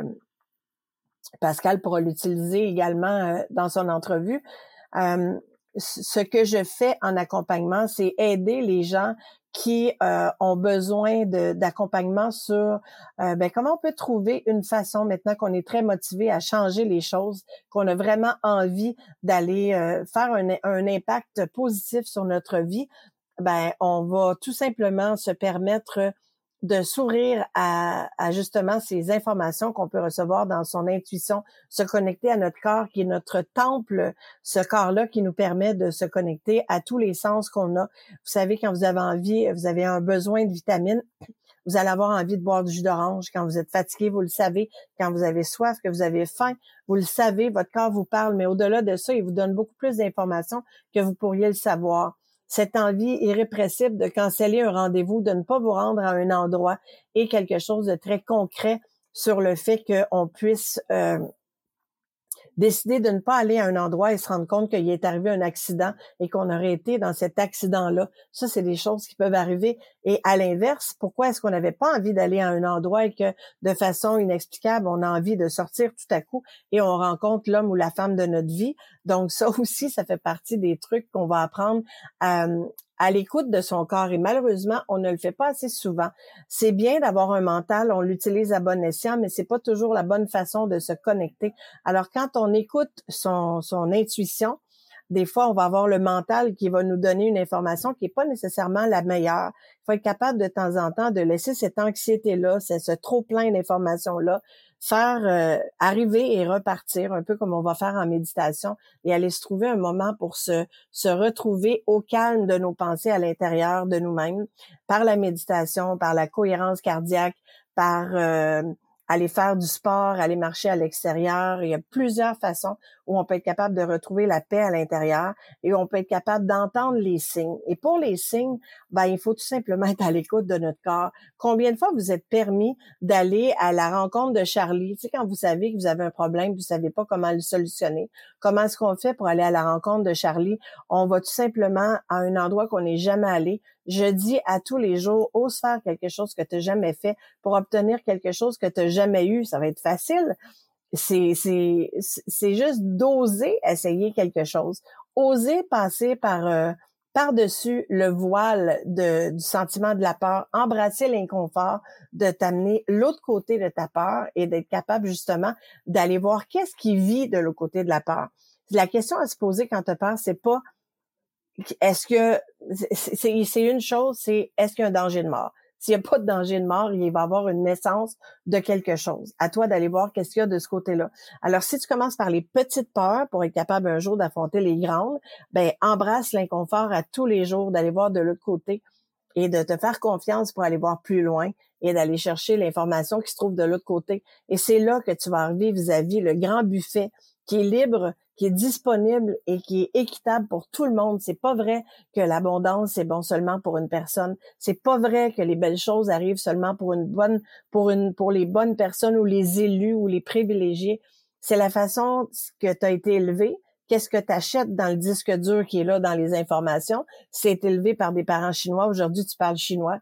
Pascal pourra l'utiliser également euh, dans son entrevue. Euh, ce que je fais en accompagnement, c'est aider les gens qui euh, ont besoin de, d'accompagnement sur euh, ben, comment on peut trouver une façon, maintenant qu'on est très motivé à changer les choses, qu'on a vraiment envie d'aller euh, faire un, un impact positif sur notre vie, ben on va tout simplement se permettre de s'ouvrir à, à justement ces informations qu'on peut recevoir dans son intuition, se connecter à notre corps qui est notre temple, ce corps-là qui nous permet de se connecter à tous les sens qu'on a. Vous savez, quand vous avez envie, vous avez un besoin de vitamines, vous allez avoir envie de boire du jus d'orange. Quand vous êtes fatigué, vous le savez. Quand vous avez soif, que vous avez faim, vous le savez, votre corps vous parle. Mais au-delà de ça, il vous donne beaucoup plus d'informations que vous pourriez le savoir. Cette envie irrépressible de canceller un rendez-vous, de ne pas vous rendre à un endroit est quelque chose de très concret sur le fait qu'on puisse euh, décider de ne pas aller à un endroit et se rendre compte qu'il est arrivé un accident et qu'on aurait été dans cet accident-là. Ça, c'est des choses qui peuvent arriver. Et à l'inverse, pourquoi est-ce qu'on n'avait pas envie d'aller à un endroit et que de façon inexplicable, on a envie de sortir tout à coup et on rencontre l'homme ou la femme de notre vie? Donc ça aussi, ça fait partie des trucs qu'on va apprendre à, à l'écoute de son corps. Et malheureusement, on ne le fait pas assez souvent. C'est bien d'avoir un mental, on l'utilise à bon escient, mais c'est pas toujours la bonne façon de se connecter. Alors, quand on écoute son, son intuition, des fois, on va avoir le mental qui va nous donner une information qui n'est pas nécessairement la meilleure. Il faut être capable de temps en temps de laisser cette anxiété-là, ce, ce trop-plein d'informations-là, faire euh, arriver et repartir, un peu comme on va faire en méditation, et aller se trouver un moment pour se, se retrouver au calme de nos pensées à l'intérieur de nous-mêmes, par la méditation, par la cohérence cardiaque, par euh, aller faire du sport, aller marcher à l'extérieur. Il y a plusieurs façons où on peut être capable de retrouver la paix à l'intérieur et où on peut être capable d'entendre les signes. Et pour les signes, ben, il faut tout simplement être à l'écoute de notre corps. Combien de fois vous êtes permis d'aller à la rencontre de Charlie? Tu sais, quand vous savez que vous avez un problème, vous savez pas comment le solutionner. Comment est-ce qu'on fait pour aller à la rencontre de Charlie? On va tout simplement à un endroit qu'on n'est jamais allé. Je dis à tous les jours, ose faire quelque chose que tu n'as jamais fait pour obtenir quelque chose que tu n'as jamais eu. Ça va être facile. C'est, c'est, c'est juste d'oser essayer quelque chose. Oser passer par, euh, par-dessus le voile de, du sentiment de la peur, embrasser l'inconfort, de t'amener l'autre côté de ta peur et d'être capable justement d'aller voir qu'est-ce qui vit de l'autre côté de la peur. La question à se poser quand tu as peur, c'est pas est-ce que c'est, c'est une chose, c'est est-ce qu'il y a un danger de mort? S'il n'y a pas de danger de mort, il va y avoir une naissance de quelque chose. À toi d'aller voir qu'est-ce qu'il y a de ce côté-là. Alors, si tu commences par les petites peurs pour être capable un jour d'affronter les grandes, ben embrasse l'inconfort à tous les jours, d'aller voir de l'autre côté et de te faire confiance pour aller voir plus loin et d'aller chercher l'information qui se trouve de l'autre côté. Et c'est là que tu vas arriver vis-à-vis le grand buffet qui est libre, qui est disponible et qui est équitable pour tout le monde. C'est pas vrai que l'abondance c'est bon seulement pour une personne. C'est pas vrai que les belles choses arrivent seulement pour une bonne, pour une, pour les bonnes personnes ou les élus ou les privilégiés. C'est la façon que tu as été élevé. Qu'est-ce que tu achètes dans le disque dur qui est là dans les informations? C'est élevé par des parents chinois. Aujourd'hui, tu parles chinois.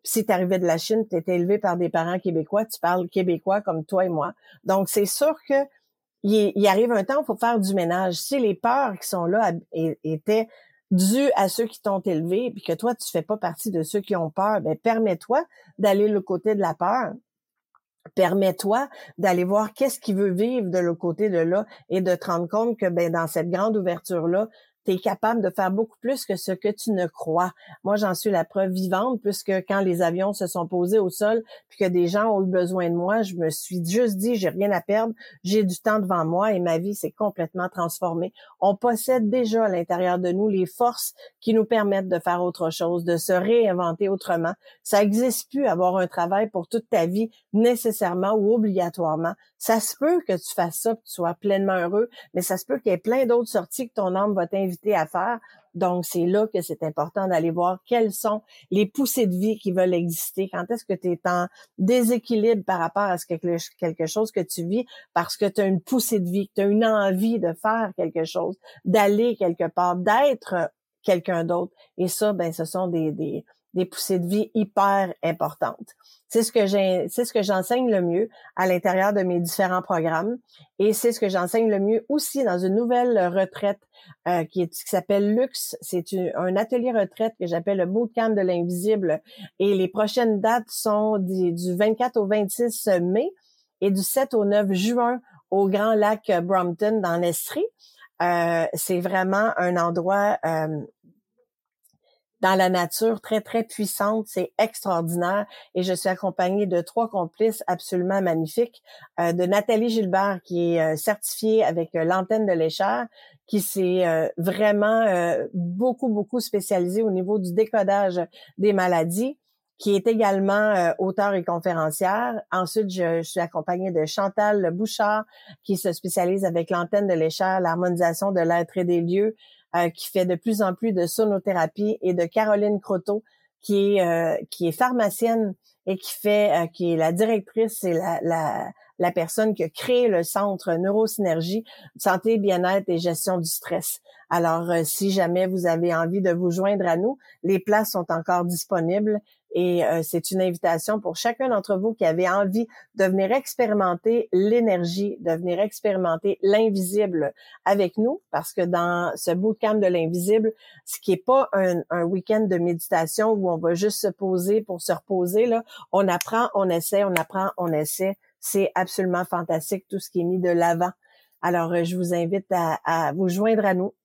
si tu arrivais de la Chine, tu étais élevé par des parents québécois, tu parles québécois comme toi et moi. Donc, c'est sûr que il, il arrive un temps où il faut faire du ménage. Si les peurs qui sont là étaient dues à ceux qui t'ont élevé, puis que toi, tu fais pas partie de ceux qui ont peur, ben permets-toi d'aller le côté de la peur. Permets-toi d'aller voir qu'est-ce qu'il veut vivre de l'autre côté de là et de te rendre compte que ben dans cette grande ouverture-là, tu es capable de faire beaucoup plus que ce que tu ne crois. Moi, j'en suis la preuve vivante, puisque quand les avions se sont posés au sol, puis que des gens ont eu besoin de moi, je me suis juste dit, j'ai rien à perdre, j'ai du temps devant moi et ma vie s'est complètement transformée. On possède déjà à l'intérieur de nous les forces qui nous permettent de faire autre chose, de se réinventer autrement. Ça n'existe plus avoir un travail pour toute ta vie, nécessairement ou obligatoirement. Ça se peut que tu fasses ça, que tu sois pleinement heureux, mais ça se peut qu'il y ait plein d'autres sorties que ton âme va t'inviter à faire. Donc, c'est là que c'est important d'aller voir quelles sont les poussées de vie qui veulent exister. Quand est-ce que tu es en déséquilibre par rapport à ce que, quelque chose que tu vis parce que tu as une poussée de vie, que tu as une envie de faire quelque chose, d'aller quelque part, d'être quelqu'un d'autre. Et ça, ben, ce sont des, des, des poussées de vie hyper importantes. C'est ce que j'ai, c'est ce que j'enseigne le mieux à l'intérieur de mes différents programmes et c'est ce que j'enseigne le mieux aussi dans une nouvelle retraite euh, qui, est, qui s'appelle Luxe. C'est une, un atelier retraite que j'appelle le Bootcamp de l'invisible et les prochaines dates sont du, du vingt-quatre au vingt-six mai et du sept au neuf juin au Grand Lac Brompton dans l'Estrie. Euh, c'est vraiment un endroit euh, dans la nature, très, très puissante. C'est extraordinaire. Et je suis accompagnée de trois complices absolument magnifiques. Euh, de Nathalie Gilbert, qui est euh, certifiée avec euh, l'antenne de l'échelle, qui s'est euh, vraiment euh, beaucoup, beaucoup spécialisée au niveau du décodage des maladies, qui est également euh, auteure et conférencière. Ensuite, je, je suis accompagnée de Chantal Bouchard, qui se spécialise avec l'antenne de l'échelle, l'harmonisation de l'être et des lieux, Euh, qui fait de plus en plus de sonothérapie, et de Caroline Croteau, qui est euh, qui est pharmacienne et qui fait euh, qui est la directrice et la, la la personne qui a créé le centre Neurosynergie, santé, bien-être et gestion du stress. Alors, euh, si jamais vous avez envie de vous joindre à nous, les places sont encore disponibles et euh, c'est une invitation pour chacun d'entre vous qui avait envie de venir expérimenter l'énergie, de venir expérimenter l'invisible avec nous, parce que dans ce bootcamp de l'invisible, ce qui est pas un, un week-end de méditation où on va juste se poser pour se reposer, là, on apprend, on essaie, on apprend, on essaie. C'est absolument fantastique tout ce qui est mis de l'avant. Alors, je vous invite à, à vous joindre à nous.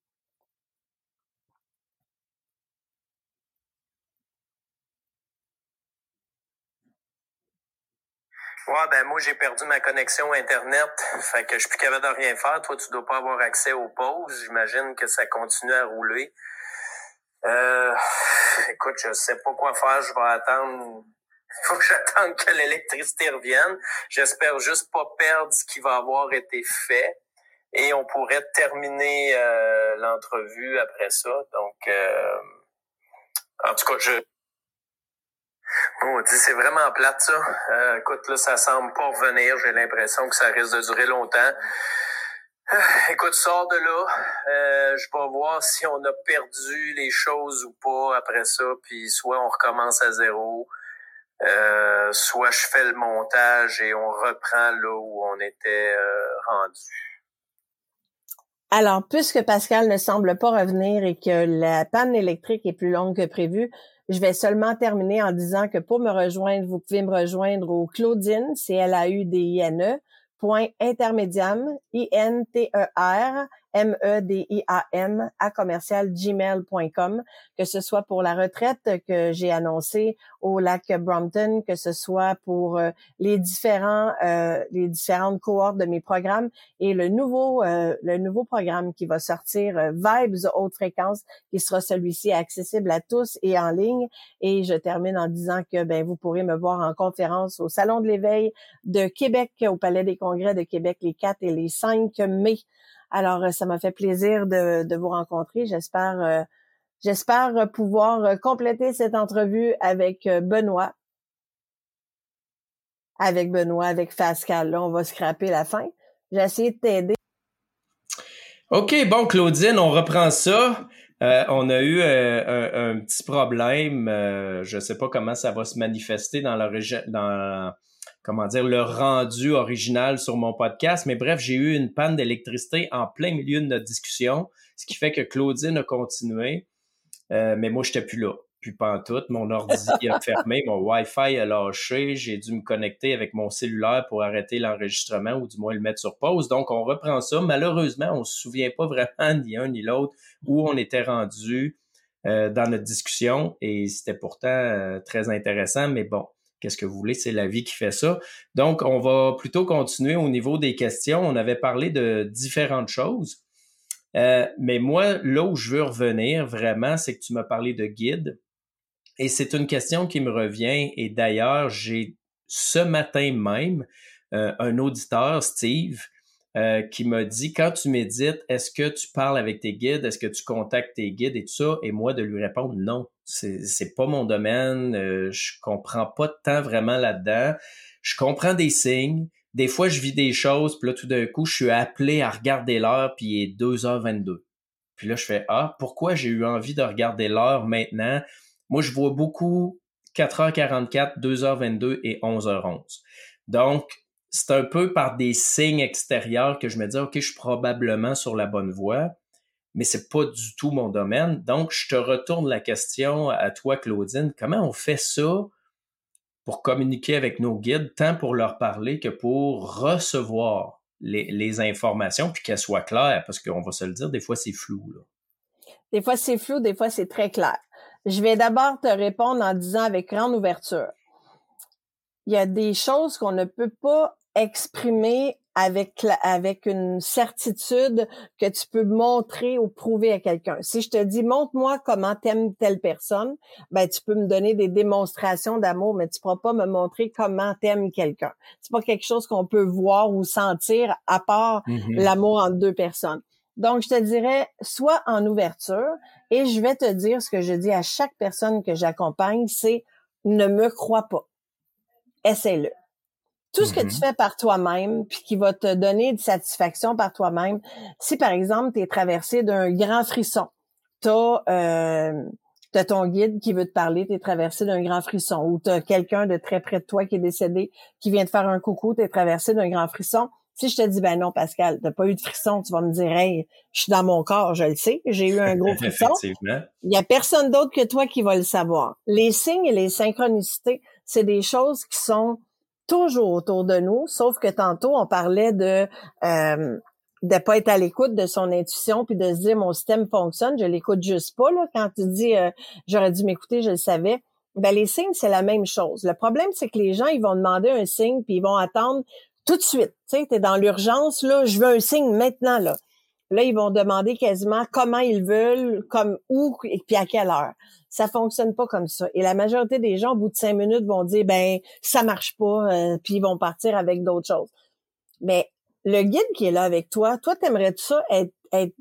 Ouais, ben moi, j'ai perdu ma connexion Internet, fait que je suis plus capable de rien faire. Toi, tu dois pas avoir accès aux pauses. J'imagine que ça continue à rouler. Euh, écoute, je sais pas quoi faire. Je vais attendre... Faut que j'attende que l'électricité revienne. J'espère juste pas perdre ce qui va avoir été fait. Et on pourrait terminer euh, l'entrevue après ça. Donc, euh, en tout cas, je... Oh, c'est vraiment plate, ça. Euh, écoute, là, ça semble pas revenir. J'ai l'impression que ça risque de durer longtemps. Euh, écoute, sors de là. Euh, je vais voir si on a perdu les choses ou pas après ça. Puis soit on recommence à zéro, euh, soit je fais le montage et on reprend là où on était euh, rendu. Alors, puisque Pascal ne semble pas revenir et que la panne électrique est plus longue que prévu, je vais seulement terminer en disant que pour me rejoindre, vous pouvez me rejoindre au Claudine, C L A U D I N E, point intermédiam, I N T E R M E D I A M, à commercial gmail point com, que ce soit pour la retraite que j'ai annoncée au lac Brompton, que ce soit pour euh, les différents euh, les différentes cohortes de mes programmes et le nouveau euh, le nouveau programme qui va sortir, euh, Vibes haute fréquence, qui sera celui-ci accessible à tous et en ligne. Et je termine en disant que ben vous pourrez me voir en conférence au Salon de l'éveil de Québec, au Palais des Congrès de Québec, les quatre et les cinq mai. Alors, ça m'a fait plaisir de, de vous rencontrer. J'espère euh, j'espère pouvoir compléter cette entrevue avec Benoît. Avec Benoît, avec Pascal. Là, on va scraper la fin. J'ai essayé de t'aider. OK, bon, Claudine, on reprend ça. Euh, on a eu euh, un, un petit problème. Euh, je sais pas comment ça va se manifester dans le dans comment dire le rendu original sur mon podcast, mais bref, j'ai eu une panne d'électricité en plein milieu de notre discussion, ce qui fait que Claudine a continué, euh, mais moi j'étais plus là, plus pantoute. Mon ordi a fermé, mon Wi-Fi a lâché, j'ai dû me connecter avec mon cellulaire pour arrêter l'enregistrement ou du moins le mettre sur pause. Donc on reprend ça. Malheureusement, on se souvient pas vraiment ni un ni l'autre où on était rendu euh, dans notre discussion et c'était pourtant euh, très intéressant, mais bon, qu'est-ce que vous voulez, c'est la vie qui fait ça. Donc, on va plutôt continuer au niveau des questions. On avait parlé de différentes choses, euh, mais moi, là où je veux revenir vraiment, c'est que tu m'as parlé de guide et c'est une question qui me revient et d'ailleurs, j'ai ce matin même euh, un auditeur, Steve, Euh, qui m'a dit, quand tu médites, est-ce que tu parles avec tes guides? Est-ce que tu contactes tes guides et tout ça? Et moi, de lui répondre, non, c'est, c'est pas mon domaine. Euh, je comprends pas de temps vraiment là-dedans. Je comprends des signes. Des fois, je vis des choses, puis là, tout d'un coup, je suis appelé à regarder l'heure, puis il est deux heures vingt-deux. Puis là, je fais, ah, pourquoi j'ai eu envie de regarder l'heure maintenant? Moi, je vois beaucoup quatre heures quarante-quatre, deux heures vingt-deux et onze heures onze. Donc, c'est un peu par des signes extérieurs que je me dis, OK, je suis probablement sur la bonne voie, mais c'est pas du tout mon domaine. Donc, je te retourne la question à toi, Claudine. Comment on fait ça pour communiquer avec nos guides, tant pour leur parler que pour recevoir les, les informations, puis qu'elles soient claires, parce qu'on va se le dire, des fois, c'est flou, là. Des fois, c'est flou, des fois, c'est très clair. Je vais d'abord te répondre en disant avec grande ouverture. Il y a des choses qu'on ne peut pas exprimer avec avec une certitude que tu peux montrer ou prouver à quelqu'un. Si je te dis montre-moi comment t'aimes telle personne, ben tu peux me donner des démonstrations d'amour, mais tu pourras pas me montrer comment t'aimes quelqu'un. C'est pas quelque chose qu'on peut voir ou sentir à part mm-hmm. l'amour entre deux personnes. Donc je te dirais sois en ouverture et je vais te dire ce que je dis à chaque personne que j'accompagne, c'est ne me crois pas. Essaie-le. Tout ce que tu fais par toi-même, puis qui va te donner de satisfaction par toi-même, si par exemple, tu es traversé d'un grand frisson, tu as euh, t'as ton guide qui veut te parler, tu es traversé d'un grand frisson, ou tu as quelqu'un de très près de toi qui est décédé, qui vient te faire un coucou, tu es traversé d'un grand frisson. Si je te dis, ben non, Pascal, t'as pas eu de frisson, tu vas me dire, hey, je suis dans mon corps, je le sais, j'ai eu un gros frisson. Effectivement. Il y a personne d'autre que toi qui va le savoir. Les signes et les synchronicités, c'est des choses qui sont toujours autour de nous, sauf que tantôt, on parlait de euh, de pas être à l'écoute de son intuition puis de se dire, mon système fonctionne, je l'écoute juste pas, là. Quand tu dis, euh, j'aurais dû m'écouter, je le savais. Ben, les signes, c'est la même chose. Le problème, c'est que les gens, ils vont demander un signe puis ils vont attendre tout de suite. Tu sais, t'es dans l'urgence, là, je veux un signe maintenant, là. Là, ils vont demander quasiment comment ils veulent, comme où et puis à quelle heure. Ça fonctionne pas comme ça. Et la majorité des gens, au bout de cinq minutes, vont dire, ben, ça marche pas, euh, puis ils vont partir avec d'autres choses. Mais le guide qui est là avec toi, toi, t'aimerais-tu ça être, être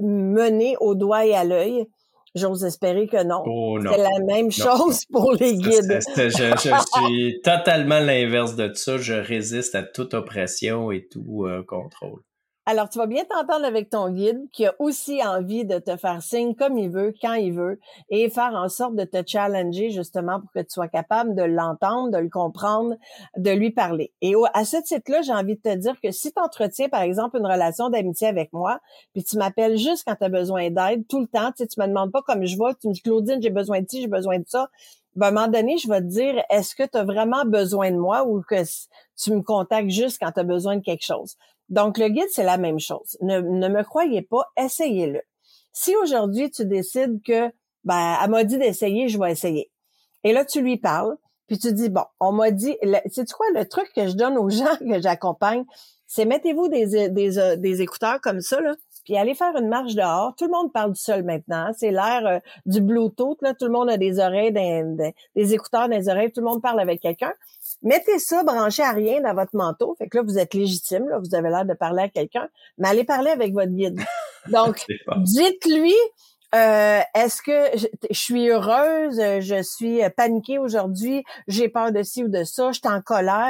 mené au doigt et à l'œil? J'ose espérer que non. Oh, non. C'est la même non, chose non. Pour les guides. C'est, c'est, je, je suis totalement l'inverse de ça. Je résiste à toute oppression et tout euh, contrôle. Alors, tu vas bien t'entendre avec ton guide qui a aussi envie de te faire signe comme il veut, quand il veut, et faire en sorte de te challenger justement pour que tu sois capable de l'entendre, de le comprendre, de lui parler. Et au, à ce titre-là, j'ai envie de te dire que si tu entretiens, par exemple, une relation d'amitié avec moi, puis tu m'appelles juste quand tu as besoin d'aide, tout le temps, tu sais, tu me demandes pas comme je vais, tu me dis, Claudine, j'ai besoin de ci, j'ai besoin de ça. Ben, à un moment donné, je vais te dire, est-ce que tu as vraiment besoin de moi ou que tu me contactes juste quand tu as besoin de quelque chose? Donc, le guide, c'est la même chose. Ne, ne me croyez pas, essayez-le. Si aujourd'hui, tu décides que, ben, elle m'a dit d'essayer, je vais essayer. Et là, tu lui parles, puis tu dis, bon, on m'a dit, sais-tu quoi, le truc que je donne aux gens que j'accompagne, c'est mettez-vous des, des, des écouteurs comme ça, là, puis allez faire une marche dehors. Tout le monde parle du seul maintenant. C'est l'ère euh, du Bluetooth, là. Tout le monde a des oreilles, des, des, des écouteurs dans les oreilles. Tout le monde parle avec quelqu'un. Mettez ça branché à rien dans votre manteau. Fait que là, vous êtes légitime, là. Vous avez l'air de parler à quelqu'un. Mais allez parler avec votre guide. Donc, dites-lui, euh, est-ce que je, je suis heureuse? Je suis paniquée aujourd'hui. J'ai peur de ci ou de ça. Je suis en colère.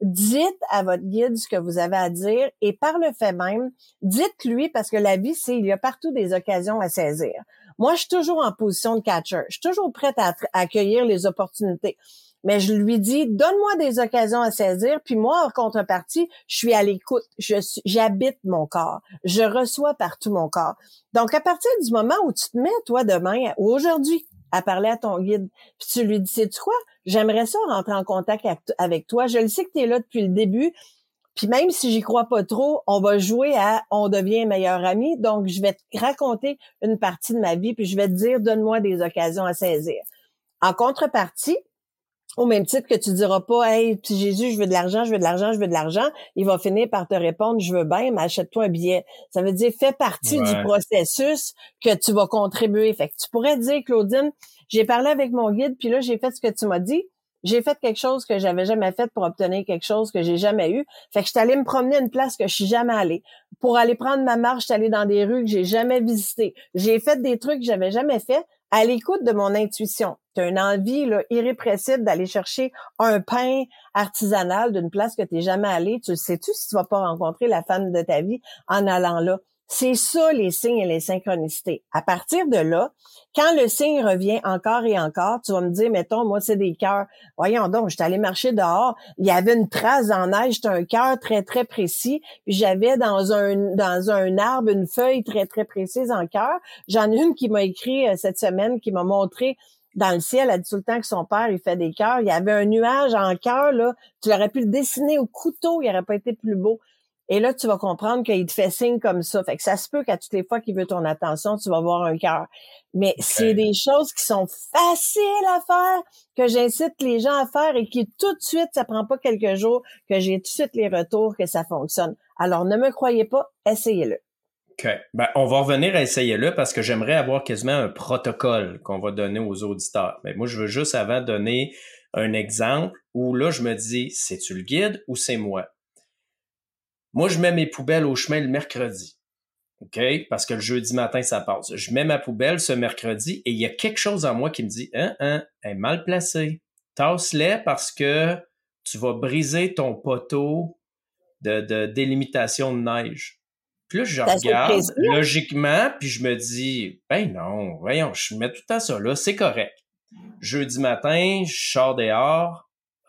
dites à votre guide ce que vous avez à dire et par le fait même, dites-lui, parce que la vie, c'est, il y a partout des occasions à saisir. Moi, je suis toujours en position de catcher. Je suis toujours prête à, à accueillir les opportunités. Mais je lui dis, donne-moi des occasions à saisir, puis moi, en contrepartie, je suis à l'écoute. Je suis, j'habite mon corps. Je reçois par tout mon corps. Donc, à partir du moment où tu te mets, toi, demain ou aujourd'hui, à parler à ton guide, puis tu lui dis, sais-tu quoi? J'aimerais ça rentrer en contact avec toi. Je le sais que tu es là depuis le début, puis même si j'y crois pas trop, on va jouer à on devient meilleur ami. Donc, je vais te raconter une partie de ma vie, puis je vais te dire, donne-moi des occasions à saisir. En contrepartie, au même titre que tu diras pas, hey, petit Jésus, je veux de l'argent, je veux de l'argent, je veux de l'argent, il va finir par te répondre, je veux bien, mais achète-toi un billet. Ça veut dire, fais partie Ouais. du processus que tu vas contribuer. Fait que tu pourrais dire, Claudine, j'ai parlé avec mon guide, puis là, j'ai fait ce que tu m'as dit. J'ai fait quelque chose que j'avais jamais fait pour obtenir quelque chose que j'ai jamais eu. Fait que je suis allée me promener à une place que je suis jamais allée. Pour aller prendre ma marche, je suis allée dans des rues que j'ai jamais visitées. J'ai fait des trucs que j'avais jamais fait à l'écoute de mon intuition. Tu as une envie là, irrépressible d'aller chercher un pain artisanal d'une place que tu n'es jamais allé. Tu le sais-tu si tu vas pas rencontrer la femme de ta vie en allant là? C'est ça, les signes et les synchronicités. À partir de là, quand le signe revient encore et encore, tu vas me dire, mettons, moi, c'est des cœurs. Voyons donc, j'étais allée marcher dehors, il y avait une trace en neige, c'était un cœur très, très précis, puis j'avais dans un dans un arbre une feuille très, très précise en cœur. J'en ai une qui m'a écrit euh, cette semaine, qui m'a montré dans le ciel, elle dit tout le temps que son père, il fait des cœurs. Il y avait un nuage en cœur, là. Tu aurais pu le dessiner au couteau, il n'aurait pas été plus beau. Et là, tu vas comprendre qu'il te fait signe comme ça. Fait que ça se peut qu'à toutes les fois qu'il veut ton attention, tu vas voir un cœur. Mais okay. C'est des choses qui sont faciles à faire, que j'incite les gens à faire et qui tout de suite, ça prend pas quelques jours, que j'ai tout de suite les retours que ça fonctionne. Alors, ne me croyez pas, essayez-le. OK. Ben, on va revenir à essayer-le parce que j'aimerais avoir quasiment un protocole qu'on va donner aux auditeurs. Mais moi, je veux juste avant donner un exemple où là, je me dis, c'est-tu le guide ou c'est moi? Moi, je mets mes poubelles au chemin le mercredi, OK? Parce que le jeudi matin, ça passe. Je mets ma poubelle ce mercredi et il y a quelque chose en moi qui me dit « Hein, hein, elle est mal placée. Tasse-les parce que tu vas briser ton poteau de, de délimitation de neige. » Puis là, je ça regarde logiquement, puis je me dis « Ben non, voyons, je mets tout le temps ça là, c'est correct. » Jeudi matin, je sors dehors,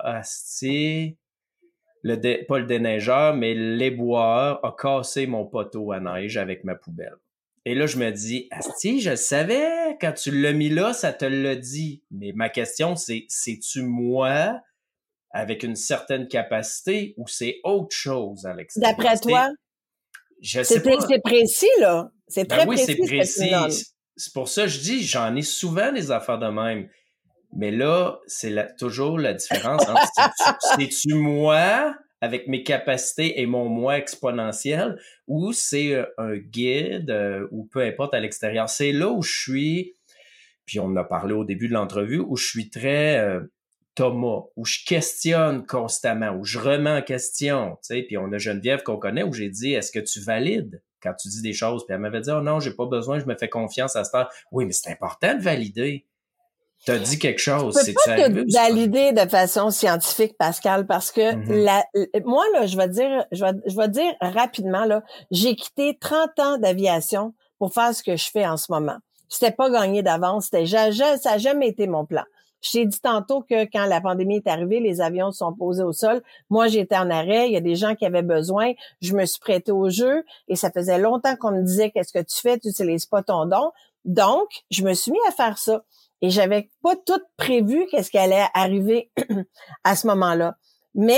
asti... Le dé, pas le déneigeur, mais l'éboueur a cassé mon poteau à neige avec ma poubelle. Et là, je me dis, asti, je le savais, quand tu l'as mis là, ça te l'a dit. Mais ma question, c'est, c'est-tu moi avec une certaine capacité ou c'est autre chose à l'extérieur? D'après toi? Je sais c'est, pas. C'est précis, là. C'est très ben oui, précis. c'est précis. C'est pour ça que je dis, j'en ai souvent des affaires de même. Mais là, c'est la, toujours la différence entre c'est-tu, c'est-tu moi avec mes capacités et mon moi exponentiel ou c'est un guide euh, ou peu importe à l'extérieur. C'est là où je suis, puis on en a parlé au début de l'entrevue, où je suis très euh, Thomas, où je questionne constamment, où je remets en question. Tu sais, puis on a Geneviève qu'on connaît où j'ai dit, est-ce que tu valides quand tu dis des choses? Puis elle m'avait dit, oh non, j'ai pas besoin, je me fais confiance à cette heure. Oui, mais c'est important de valider. T'as dit quelque chose, c'est pas te valider de façon scientifique, Pascal, parce que mm-hmm. la, moi là, je vais dire, je vais, je vais dire rapidement là, j'ai quitté trente ans d'aviation pour faire ce que je fais en ce moment. C'était pas gagné d'avance, c'était ça a jamais été mon plan. Je t'ai dit tantôt que quand la pandémie est arrivée, les avions se sont posés au sol. Moi, j'étais en arrêt. Il y a des gens qui avaient besoin. Je me suis prêtée au jeu et ça faisait longtemps qu'on me disait qu'est-ce que tu fais, tu n'utilises pas ton don. Donc, je me suis mis à faire ça. Et j'avais pas tout prévu qu'est-ce qui allait arriver à ce moment-là. Mais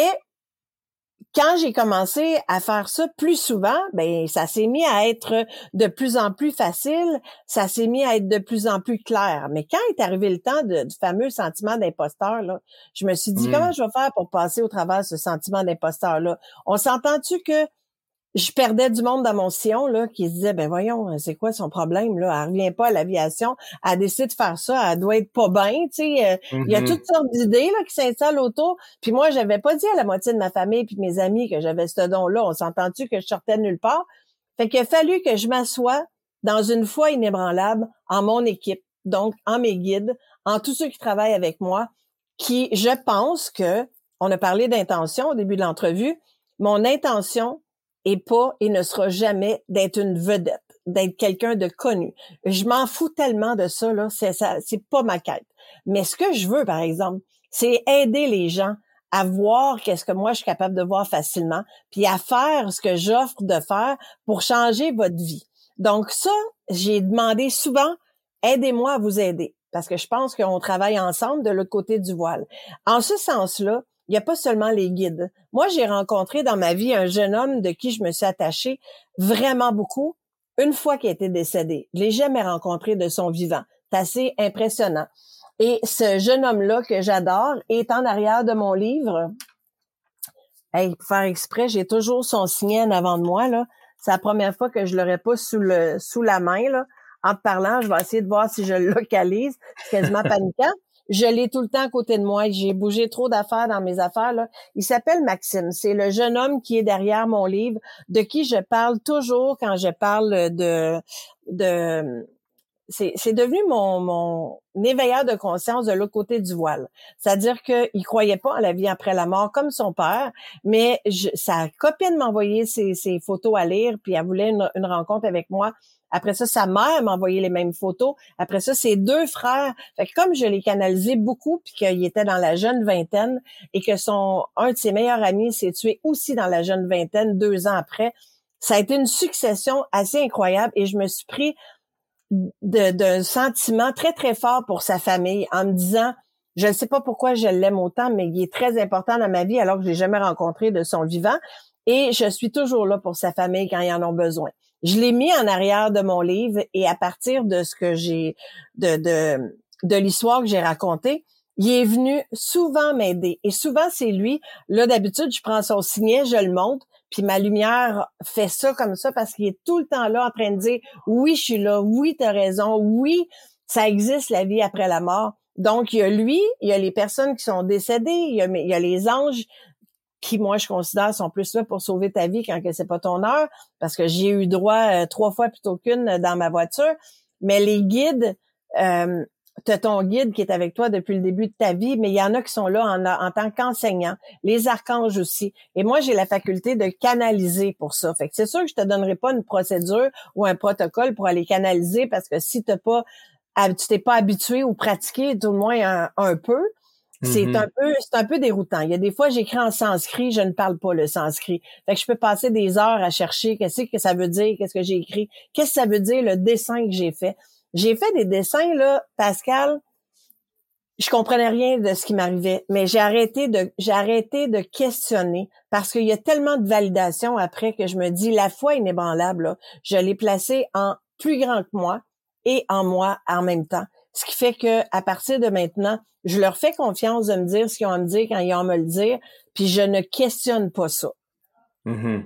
quand j'ai commencé à faire ça plus souvent, ben ça s'est mis à être de plus en plus facile, ça s'est mis à être de plus en plus clair. Mais quand est arrivé le temps de, du fameux sentiment d'imposteur, là, je me suis dit, mmh. comment je vais faire pour passer au travers de ce sentiment d'imposteur-là? On s'entend-tu que je perdais du monde dans mon sillon, là, qui se disait, ben voyons, c'est quoi son problème, là? Elle revient pas à l'aviation, elle décide de faire ça, elle doit être pas bien, tu sais. Euh, mm-hmm. Il y a toutes sortes d'idées, là, qui s'installent autour. Puis moi, j'avais pas dit à la moitié de ma famille puis de mes amis que j'avais ce don-là. On s'entend-tu que je sortais de nulle part? Fait qu'il a fallu que je m'assoie dans une foi inébranlable en mon équipe, donc en mes guides, en tous ceux qui travaillent avec moi, qui, je pense que on a parlé d'intention au début de l'entrevue. Mon intention est pas et ne sera jamais d'être une vedette, d'être quelqu'un de connu. Je m'en fous tellement de ça, là. C'est, ça, c'est pas ma quête. Mais ce que je veux, par exemple, c'est aider les gens à voir qu'est-ce que moi je suis capable de voir facilement, puis à faire ce que j'offre de faire pour changer votre vie. Donc ça, j'ai demandé souvent, aidez-moi à vous aider, parce que je pense qu'on travaille ensemble de l'autre côté du voile. En ce sens-là, il n'y a pas seulement les guides. Moi, j'ai rencontré dans ma vie un jeune homme de qui je me suis attachée vraiment beaucoup, une fois qu'il était décédé. Je l'ai jamais rencontré de son vivant. C'est assez impressionnant. Et ce jeune homme-là que j'adore est en arrière de mon livre. Hey, pour faire exprès, j'ai toujours son signet en avant de moi, là. C'est la première fois que je l'aurais pas sous le sous la main, là. En te parlant, je vais essayer de voir si je le localise. C'est quasiment paniquant. Je l'ai tout le temps à côté de moi. J'ai bougé trop d'affaires dans mes affaires, là. Il s'appelle Maxime. C'est le jeune homme qui est derrière mon livre, de qui je parle toujours quand je parle de de C'est, c'est devenu mon, mon éveilleur de conscience de l'autre côté du voile. C'est-à-dire qu'il croyait pas à la vie après la mort comme son père, mais je, sa copine m'envoyait ses, ses photos à lire, puis elle voulait une, une rencontre avec moi. Après ça, sa mère m'envoyait les mêmes photos. Après ça, ses deux frères. Fait que comme je l'ai canalisé beaucoup, puis qu'il était dans la jeune vingtaine, et que son un de ses meilleurs amis s'est tué aussi dans la jeune vingtaine, deux ans après, ça a été une succession assez incroyable, et je me suis pris de, d'un sentiment très, très fort pour sa famille en me disant, je ne sais pas pourquoi je l'aime autant, mais il est très important dans ma vie alors que je l'ai jamais rencontré de son vivant et je suis toujours là pour sa famille quand ils en ont besoin. Je l'ai mis en arrière de mon livre et à partir de ce que j'ai, de, de, de l'histoire que j'ai racontée, il est venu souvent m'aider et souvent c'est lui. Là, d'habitude, je prends son signet, je le montre. Puis ma lumière fait ça comme ça parce qu'il est tout le temps là en train de dire « Oui, je suis là. Oui, t'as raison. Oui, ça existe la vie après la mort. » Donc, il y a lui, il y a les personnes qui sont décédées, il y a, il y a les anges qui, moi, je considère sont plus là pour sauver ta vie quand que c'est pas ton heure parce que j'ai eu droit euh, trois fois plutôt qu'une dans ma voiture. Mais les guides... Euh, t'as ton guide qui est avec toi depuis le début de ta vie, mais il y en a qui sont là en, en tant qu'enseignants, les archanges aussi. Et moi, j'ai la faculté de canaliser pour ça. Fait que c'est sûr que je te donnerai pas une procédure ou un protocole pour aller canaliser parce que si t'as pas, tu t'es pas habitué ou pratiqué, tout le moins un, un peu, c'est mm-hmm. un peu, c'est un peu déroutant. Il y a des fois, j'écris en sanskrit, je ne parle pas le sanskrit. Fait que je peux passer des heures à chercher qu'est-ce que ça veut dire, qu'est-ce que j'ai écrit, qu'est-ce que ça veut dire le dessin que j'ai fait. J'ai fait des dessins, là, Pascal, je comprenais rien de ce qui m'arrivait, mais j'ai arrêté de, j'ai arrêté de questionner parce qu'il y a tellement de validation après que je me dis, la foi inébranlable, là, je l'ai placée en plus grand que moi et en moi en même temps. Ce qui fait que, à partir de maintenant, je leur fais confiance de me dire ce qu'ils ont à me dire quand ils ont à me le dire, puis je ne questionne pas ça. Mm-hmm.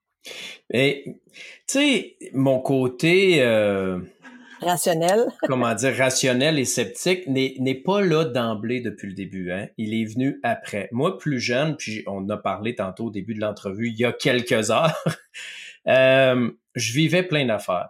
Et, tu sais, mon côté... Euh... rationnel. comment dire, rationnel et sceptique n'est, n'est pas là d'emblée depuis le début. Hein? Il est venu après. Moi, plus jeune, puis on en a parlé tantôt au début de l'entrevue, il y a quelques heures, euh, je vivais plein d'affaires.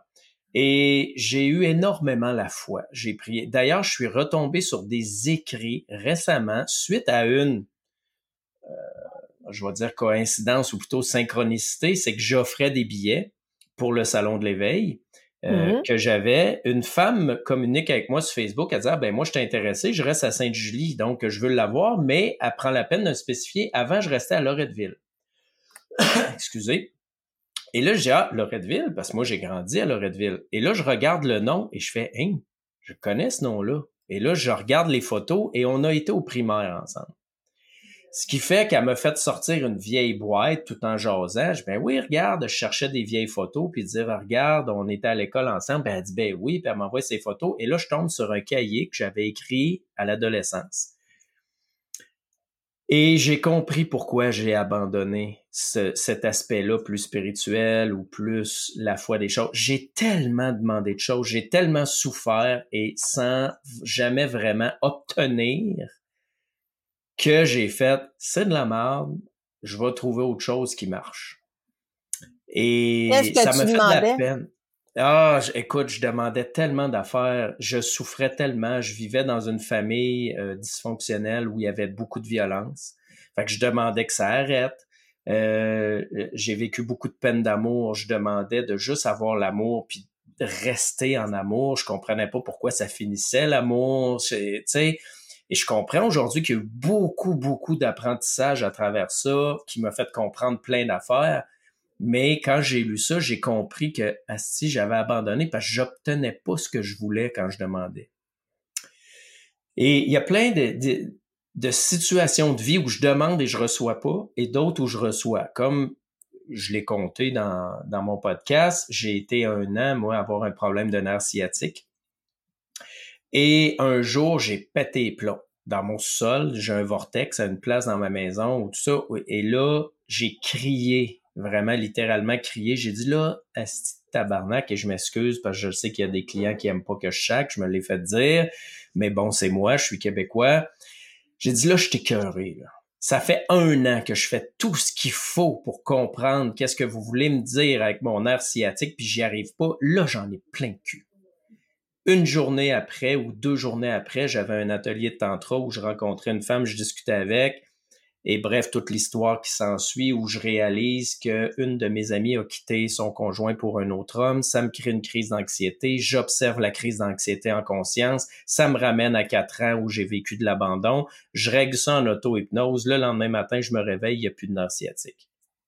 Et j'ai eu énormément la foi. J'ai prié. D'ailleurs, je suis retombé sur des écrits récemment suite à une, euh, je vais dire coïncidence ou plutôt synchronicité, c'est que j'offrais des billets pour le Salon de l'éveil. Euh, mm-hmm. que j'avais, une femme communique avec moi sur Facebook, elle dit « Ah ben moi je suis intéressé, je reste à Sainte-Julie, donc je veux l'avoir, mais elle prend la peine de me spécifier, avant je restais à Loretteville. » Excusez. Et là je dis « Ah, Loretteville, parce que moi j'ai grandi à Loretteville. » Et là je regarde le nom et je fais « Hein, je connais ce nom-là. » Et là je regarde les photos et on a été au primaire ensemble. Ce qui fait qu'elle m'a fait sortir une vieille boîte tout en jasant. Je dis, ben oui, regarde, je cherchais des vieilles photos, puis dire, regarde, on était à l'école ensemble. Ben, elle dit, ben oui, puis elle m'envoie ses photos. Et là, je tombe sur un cahier que j'avais écrit à l'adolescence. Et j'ai compris pourquoi j'ai abandonné ce, cet aspect-là plus spirituel ou plus la foi des choses. J'ai tellement demandé de choses, j'ai tellement souffert et sans jamais vraiment obtenir que j'ai fait, c'est de la merde, je vais trouver autre chose qui marche. Et ça me fait de la peine. Ah, écoute, je demandais tellement d'affaires, je souffrais tellement, je vivais dans une famille euh, dysfonctionnelle où il y avait beaucoup de violence. Fait que je demandais que ça arrête. Euh, j'ai vécu beaucoup de peine d'amour. Je demandais de juste avoir l'amour puis de rester en amour. Je comprenais pas pourquoi ça finissait l'amour. Tu sais, et je comprends aujourd'hui qu'il y a eu beaucoup, beaucoup d'apprentissage à travers ça qui m'a fait comprendre plein d'affaires. Mais quand j'ai lu ça, j'ai compris que asti, j'avais abandonné parce que j'obtenais pas ce que je voulais quand je demandais. Et il y a plein de, de, de situations de vie où je demande et je reçois pas, et d'autres où je reçois. Comme je l'ai compté dans, dans mon podcast, j'ai été un an, moi, avoir un problème de nerf sciatique. Et un jour, j'ai pété les plombs. Dans mon sol, j'ai un vortex à une place dans ma maison ou tout ça. Et là, j'ai crié, vraiment littéralement crié. J'ai dit là, asti de tabarnak, et je m'excuse parce que je sais qu'il y a des clients qui aiment pas que je chaque, je me l'ai fait dire. Mais bon, c'est moi, je suis québécois. J'ai dit là, je suis écœuré, là. Ça fait un an que je fais tout ce qu'il faut pour comprendre qu'est-ce que vous voulez me dire avec mon nerf sciatique, puis j'y arrive pas. Là, j'en ai plein le cul. Une journée après ou deux journées après, j'avais un atelier de tantra où je rencontrais une femme, je discutais avec, et bref, toute l'histoire qui s'ensuit où je réalise qu'une de mes amies a quitté son conjoint pour un autre homme, ça me crée une crise d'anxiété, j'observe la crise d'anxiété en conscience, ça me ramène à quatre ans où j'ai vécu de l'abandon, je règle ça en auto-hypnose, le lendemain matin, je me réveille, il n'y a plus de nerf sciatique.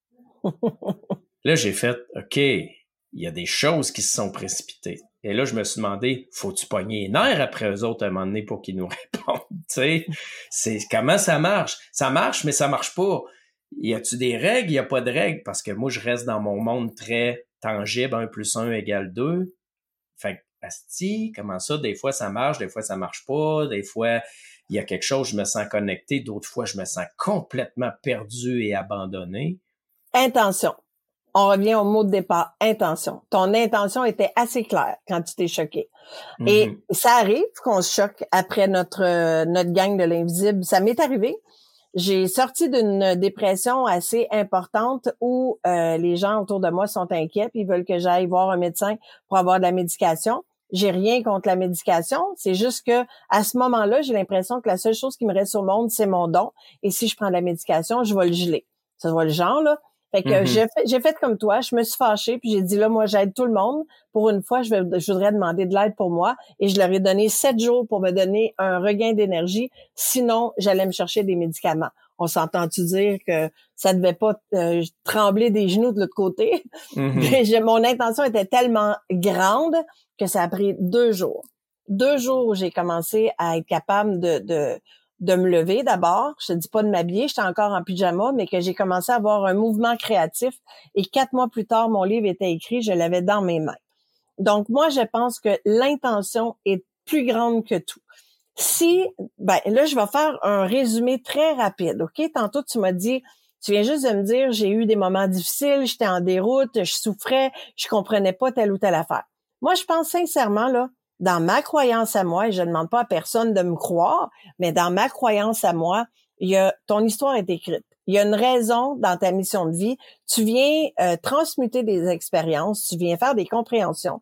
Là, j'ai fait, OK, il y a des choses qui se sont précipitées. Et là, je me suis demandé, faut-tu pogner les nerfs après eux autres à un moment donné pour qu'ils nous répondent, tu sais? C'est, comment ça marche? Ça marche, mais ça marche pas. Y a-tu des règles? Y a pas de règles? Parce que moi, je reste dans mon monde très tangible, un plus un égale deux. Fait que, asti, comment ça? Des fois, ça marche, des fois, ça marche pas. Des fois, il y a quelque chose, je me sens connecté. D'autres fois, je me sens complètement perdu et abandonné. Intention. On revient au mot de départ, intention. Ton intention était assez claire quand tu t'es choqué. Mm-hmm. Et ça arrive qu'on se choque après notre euh, notre gang de l'invisible. Ça m'est arrivé. J'ai sorti d'une dépression assez importante où euh, les gens autour de moi sont inquiets, puis ils veulent que j'aille voir un médecin pour avoir de la médication. J'ai rien contre la médication, c'est juste que à ce moment-là, j'ai l'impression que la seule chose qui me reste au monde, c'est mon don. Et si je prends de la médication, je vais le geler. Ça se voit le genre, là. Fait que mm-hmm. j'ai, fait, j'ai fait comme toi, je me suis fâchée, puis j'ai dit là, moi, j'aide tout le monde. Pour une fois, je, vais, je voudrais demander de l'aide pour moi. Et je leur ai donné sept jours pour me donner un regain d'énergie. Sinon, j'allais me chercher des médicaments. On s'entend-tu dire que ça devait pas euh, trembler des genoux de l'autre côté? Mm-hmm. Mais je, mon intention était tellement grande que ça a pris deux jours. Deux jours où j'ai commencé à être capable de... de de me lever d'abord, je te dis pas de m'habiller, j'étais encore en pyjama, mais que j'ai commencé à avoir un mouvement créatif et quatre mois plus tard, mon livre était écrit, je l'avais dans mes mains. Donc, moi, je pense que l'intention est plus grande que tout. Si, ben là, je vais faire un résumé très rapide, OK? Tantôt, tu m'as dit, tu viens juste de me dire, j'ai eu des moments difficiles, j'étais en déroute, je souffrais, je comprenais pas telle ou telle affaire. Moi, je pense sincèrement, là, dans ma croyance à moi, et je ne demande pas à personne de me croire, mais dans ma croyance à moi, il y a ton histoire est écrite. Il y a une raison dans ta mission de vie. Tu viens euh, transmuter des expériences, tu viens faire des compréhensions,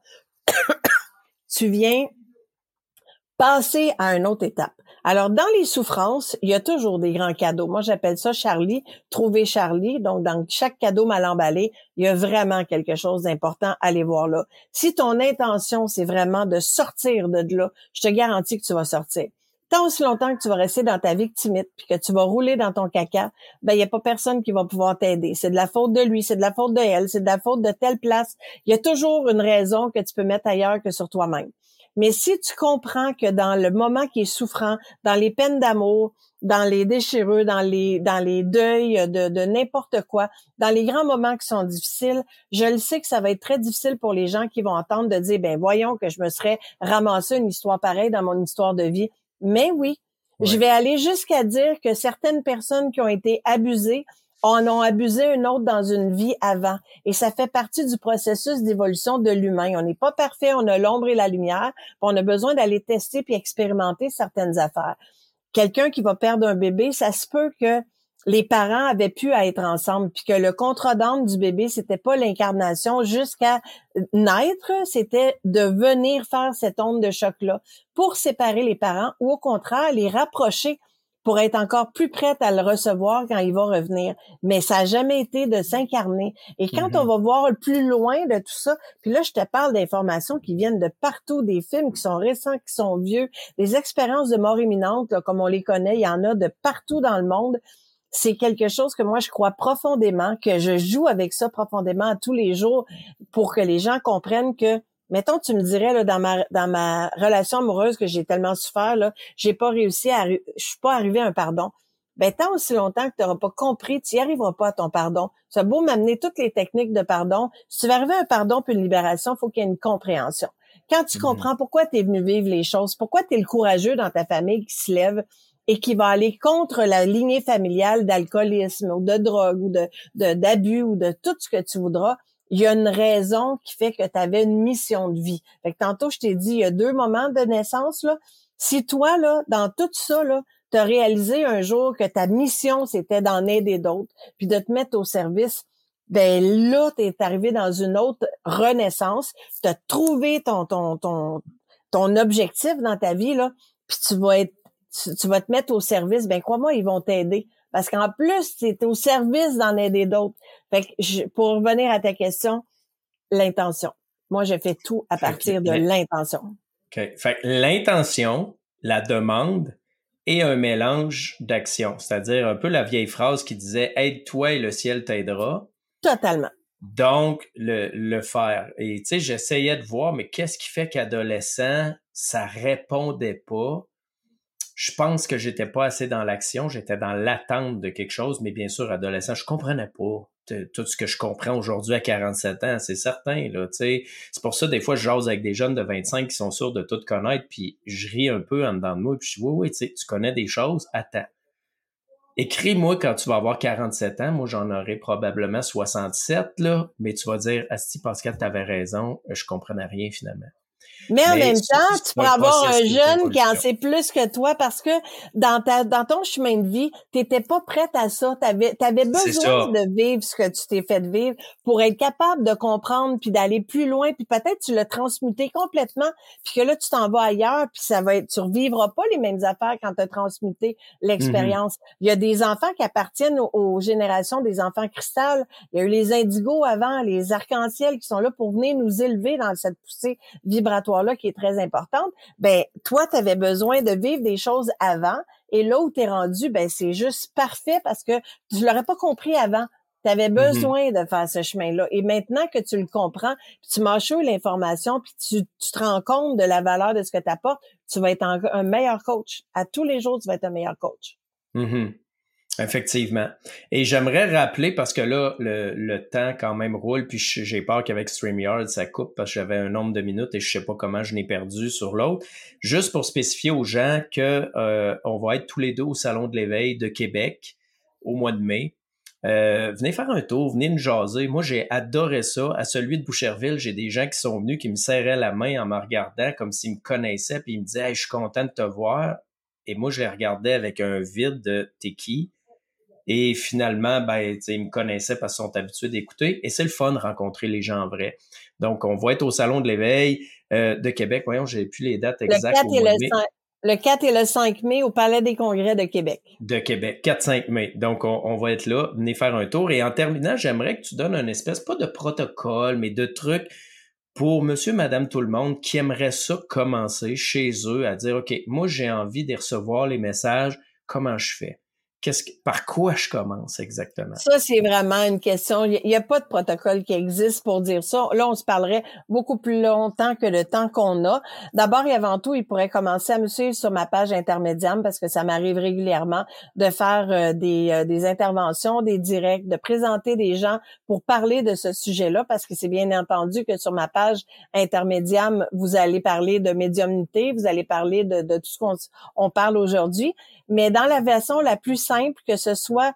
tu viens passer à une autre étape. Alors, dans les souffrances, il y a toujours des grands cadeaux. Moi, j'appelle ça Charlie, trouver Charlie. Donc, dans chaque cadeau mal emballé, il y a vraiment quelque chose d'important à aller voir là. Si ton intention, c'est vraiment de sortir de là, je te garantis que tu vas sortir. Tant aussi longtemps que tu vas rester dans ta victimite puis que tu vas rouler dans ton caca, ben il y a pas personne qui va pouvoir t'aider. C'est de la faute de lui, c'est de la faute de elle, c'est de la faute de telle place. Il y a toujours une raison que tu peux mettre ailleurs que sur toi-même. Mais si tu comprends que dans le moment qui est souffrant, dans les peines d'amour, dans les déchirures, dans les dans les deuils de, de n'importe quoi, dans les grands moments qui sont difficiles, je le sais que ça va être très difficile pour les gens qui vont entendre de dire, ben voyons que je me serais ramassé une histoire pareille dans mon histoire de vie. Mais oui, ouais. Je vais aller jusqu'à dire que certaines personnes qui ont été abusées en ont abusé une autre dans une vie avant. Et ça fait partie du processus d'évolution de l'humain. On n'est pas parfait, on a l'ombre et la lumière, on a besoin d'aller tester puis expérimenter certaines affaires. Quelqu'un qui va perdre un bébé, ça se peut que les parents avaient pu être ensemble, puis que le contrat d'âme du bébé, c'était pas l'incarnation jusqu'à naître, c'était de venir faire cette onde de choc-là pour séparer les parents ou au contraire, les rapprocher. pour être encore plus prête à le recevoir quand il va revenir. Mais ça a jamais été de s'incarner. Et quand mm-hmm. on va voir plus loin de tout ça, puis là, je te parle d'informations qui viennent de partout, des films qui sont récents, qui sont vieux, des expériences de mort imminente, là, comme on les connaît, il y en a de partout dans le monde. C'est quelque chose que moi, je crois profondément, que je joue avec ça profondément à tous les jours pour que les gens comprennent que, mettons, tu me dirais, là, dans ma, dans ma relation amoureuse que j'ai tellement souffert, là, j'ai pas réussi à, je suis pas arrivée à un pardon. Ben, tant aussi longtemps que tu n'auras pas compris, tu n'y arriveras pas à ton pardon. C'est beau m'amener toutes les techniques de pardon. Si tu veux arriver à un pardon puis une libération, il faut qu'il y ait une compréhension. Quand tu mmh. comprends pourquoi tu es venu vivre les choses, pourquoi tu es le courageux dans ta famille qui se lève et qui va aller contre la lignée familiale d'alcoolisme ou de drogue ou de, de d'abus ou de tout ce que tu voudras, il y a une raison qui fait que tu avais une mission de vie. Fait que tantôt, je t'ai dit, il y a deux moments de naissance, là. Si toi, là, dans tout ça, là, tu as réalisé un jour que ta mission, c'était d'en aider d'autres, puis de te mettre au service, ben là, tu es arrivé dans une autre renaissance. Tu as trouvé ton, ton, ton, ton objectif dans ta vie, là, puis tu vas être, tu, tu vas te mettre au service. Ben crois-moi, ils vont t'aider. Parce qu'en plus, tu es au service d'en aider d'autres. Fait que je, pour revenir à ta question, l'intention. Moi, je fais tout à partir okay. de l'intention. OK. Fait que l'intention, la demande et un mélange d'actions. C'est-à-dire un peu la vieille phrase qui disait « Aide-toi et le ciel t'aidera ». Totalement. Donc, le, le faire. Et tu sais, j'essayais de voir, mais qu'est-ce qui fait qu'adolescent, ça répondait pas? Je pense que j'étais pas assez dans l'action, j'étais dans l'attente de quelque chose, mais bien sûr, adolescent, je comprenais pas tout ce que je comprends aujourd'hui à quarante-sept ans, c'est certain, là, tu sais. C'est pour ça, des fois, je jase avec des jeunes de vingt-cinq qui sont sûrs de tout connaître, puis je ris un peu en dedans de moi, puis je dis, oui, oui, tu sais, tu connais des choses, attends. Écris-moi quand tu vas avoir quarante-sept ans, moi, j'en aurai probablement soixante-sept, là, mais tu vas dire, Asti, Pascal, t'avais raison, je comprenais rien, finalement. Mais en Mais même temps, tu pourrais avoir un jeune qui en sait plus que toi parce que dans ta dans ton chemin de vie, t'étais pas prête à ça. T'avais t'avais besoin de vivre ce que tu t'es fait vivre pour être capable de comprendre puis d'aller plus loin. Puis peut-être tu l'as transmuté complètement puis que là tu t'en vas ailleurs puis ça va être tu revivras pas les mêmes affaires quand tu as transmuté l'expérience. Mm-hmm. Il y a des enfants qui appartiennent aux, aux générations des enfants cristal. Il y a eu les indigos avant, les arcs-en-ciel qui sont là pour venir nous élever dans cette poussée vibratoire là qui est très importante. Ben toi tu avais besoin de vivre des choses avant et là où tu es rendu, ben c'est juste parfait parce que tu l'aurais pas compris avant. Tu avais besoin mm-hmm. de faire ce chemin-là et maintenant que tu le comprends, puis tu mâchouilles l'information puis tu, tu te rends compte de la valeur de ce que tu apportes, tu vas être un, un meilleur coach. À tous les jours, tu vas être un meilleur coach. Mm-hmm. Effectivement. Et j'aimerais rappeler, parce que là, le, le temps quand même roule, puis j'ai peur qu'avec StreamYard, ça coupe parce que j'avais un nombre de minutes et je sais pas comment je n'ai perdu sur l'autre. Juste pour spécifier aux gens que euh, on va être tous les deux au Salon de l'éveil de Québec au mois de mai. Euh, venez faire un tour, venez nous jaser. Moi, j'ai adoré ça. À celui de Boucherville, j'ai des gens qui sont venus, qui me serraient la main en me regardant comme s'ils me connaissaient, puis ils me disaient hey, « je suis content de te voir ». Et moi, je les regardais avec un vide de « t'es qui ?» Et finalement, ben, tu sais, ils me connaissaient parce qu'ils sont habitués d'écouter. Et c'est le fun de rencontrer les gens en vrai. Donc, on va être au Salon de l'éveil euh, de Québec. Voyons, j'ai plus les dates exactes. Le quatre, et le, cinq, le quatre et le cinq mai au Palais des Congrès de Québec. De Québec, quatre cinq mai. Donc, on, on va être là. Venez faire un tour. Et en terminant, j'aimerais que tu donnes un espèce, pas de protocole, mais de trucs pour monsieur, madame, tout le monde qui aimerait ça commencer chez eux à dire, OK, moi, j'ai envie de recevoir les messages. Comment je fais? Qu'est-ce que, par quoi je commence exactement? Ça, c'est vraiment une question. Il n'y a pas de protocole qui existe pour dire ça. Là, on se parlerait beaucoup plus longtemps que le temps qu'on a. D'abord et avant tout, il pourrait commencer à me suivre sur ma page Intermédiam parce que ça m'arrive régulièrement de faire euh, des, euh, des interventions, des directs, de présenter des gens pour parler de ce sujet-là parce que c'est bien entendu que sur ma page Intermédiam, vous allez parler de médiumnité, vous allez parler de, de tout ce qu'on on parle aujourd'hui. Mais dans la version la plus simple, que ce soit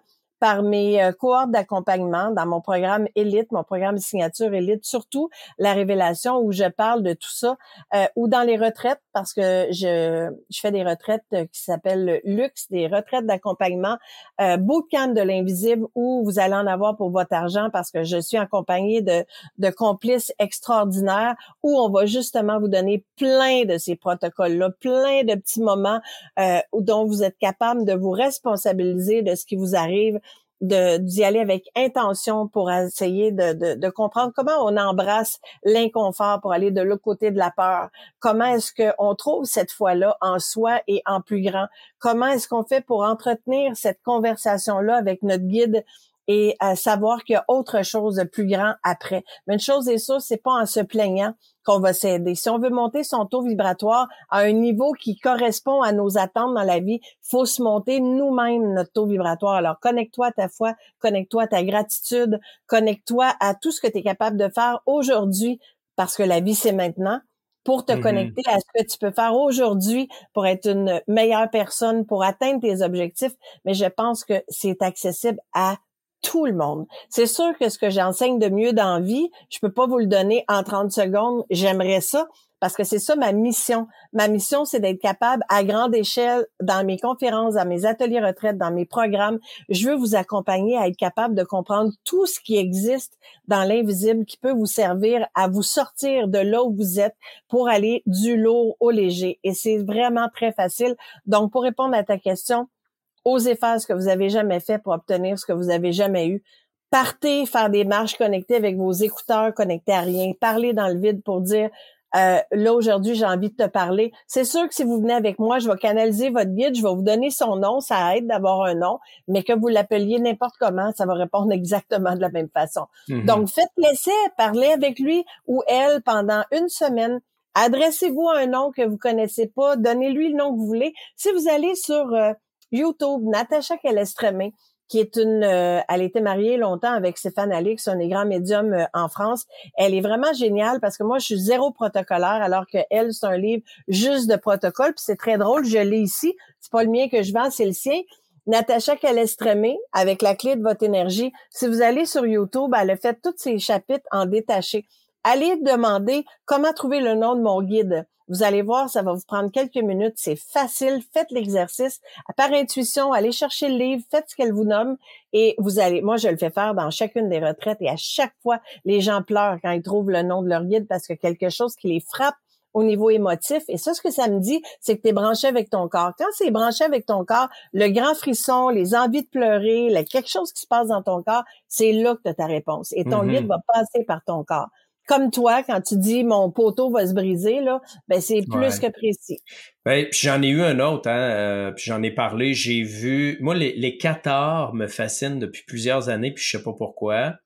par mes euh, cohortes d'accompagnement dans mon programme Élite, mon programme signature Élite, surtout la révélation où je parle de tout ça, euh, ou dans les retraites, parce que je, je fais des retraites qui s'appellent Luxe, des retraites d'accompagnement, euh, bootcamp de l'invisible, où vous allez en avoir pour votre argent, parce que je suis accompagnée de, de complices extraordinaires, où on va justement vous donner plein de ces protocoles-là, plein de petits moments euh, dont vous êtes capable de vous responsabiliser de ce qui vous arrive, de d'y aller avec intention pour essayer de, de, de comprendre comment on embrasse l'inconfort pour aller de l'autre côté de la peur. Comment est-ce qu'on trouve cette foi-là en soi et en plus grand? Comment est-ce qu'on fait pour entretenir cette conversation-là avec notre guide et à savoir qu'il y a autre chose de plus grand après? Mais une chose est sûre, c'est pas en se plaignant qu'on va s'aider. Si on veut monter son taux vibratoire à un niveau qui correspond à nos attentes dans la vie, il faut se monter nous-mêmes notre taux vibratoire. Alors, connecte-toi à ta foi, connecte-toi à ta gratitude, connecte-toi à tout ce que tu es capable de faire aujourd'hui, parce que la vie, c'est maintenant, pour te mm-hmm. connecter à ce que tu peux faire aujourd'hui pour être une meilleure personne, pour atteindre tes objectifs. Mais je pense que c'est accessible à tout le monde. C'est sûr que ce que j'enseigne de mieux dans la vie, je peux pas vous le donner en trente secondes. J'aimerais ça parce que c'est ça ma mission. Ma mission, c'est d'être capable à grande échelle dans mes conférences, dans mes ateliers retraite, dans mes programmes. Je veux vous accompagner à être capable de comprendre tout ce qui existe dans l'invisible qui peut vous servir à vous sortir de là où vous êtes pour aller du lourd au léger. Et c'est vraiment très facile. Donc, pour répondre à ta question, osez faire ce que vous avez jamais fait pour obtenir ce que vous avez jamais eu. Partez faire des marches connectées avec vos écouteurs connectés à rien. Parlez dans le vide pour dire euh, là aujourd'hui j'ai envie de te parler. C'est sûr que si vous venez avec moi, je vais canaliser votre guide, je vais vous donner son nom, ça aide d'avoir un nom, mais que vous l'appeliez n'importe comment, ça va répondre exactement de la même façon. Mm-hmm. Donc faites l'essai, parlez avec lui ou elle pendant une semaine. Adressez-vous à un nom que vous connaissez pas, donnez-lui le nom que vous voulez. Si vous allez sur euh, YouTube, Natacha Calestrémé, qui est une, euh, elle était mariée longtemps avec Stéphane Alix, un des grands médiums euh, en France. Elle est vraiment géniale parce que moi, je suis zéro protocolaire, alors que elle, c'est un livre juste de protocole. Puis c'est très drôle, je l'ai ici. C'est pas le mien que je vends, c'est le sien. Natacha Calestrémé, avec la clé de votre énergie. Si vous allez sur YouTube, elle a fait tous ses chapitres en détaché. Allez demander comment trouver le nom de mon guide. Vous allez voir, ça va vous prendre quelques minutes. C'est facile. Faites l'exercice. Par intuition, allez chercher le livre, faites ce qu'elle vous nomme et vous allez, moi, je le fais faire dans chacune des retraites et à chaque fois, les gens pleurent quand ils trouvent le nom de leur guide parce que quelque chose qui les frappe au niveau émotif. Et ça, ce que ça me dit, c'est que tu es branché avec ton corps. Quand c'est branché avec ton corps, le grand frisson, les envies de pleurer, là, quelque chose qui se passe dans ton corps, c'est là que tu as ta réponse. Et ton mm-hmm. guide va passer par ton corps. Comme toi, quand tu dis mon poteau va se briser, là, ben c'est plus ouais. que précis. Ben, puis j'en ai eu un autre, hein, euh, puis j'en ai parlé, j'ai vu, moi les, les cathares me fascinent depuis plusieurs années, puis je sais pas pourquoi.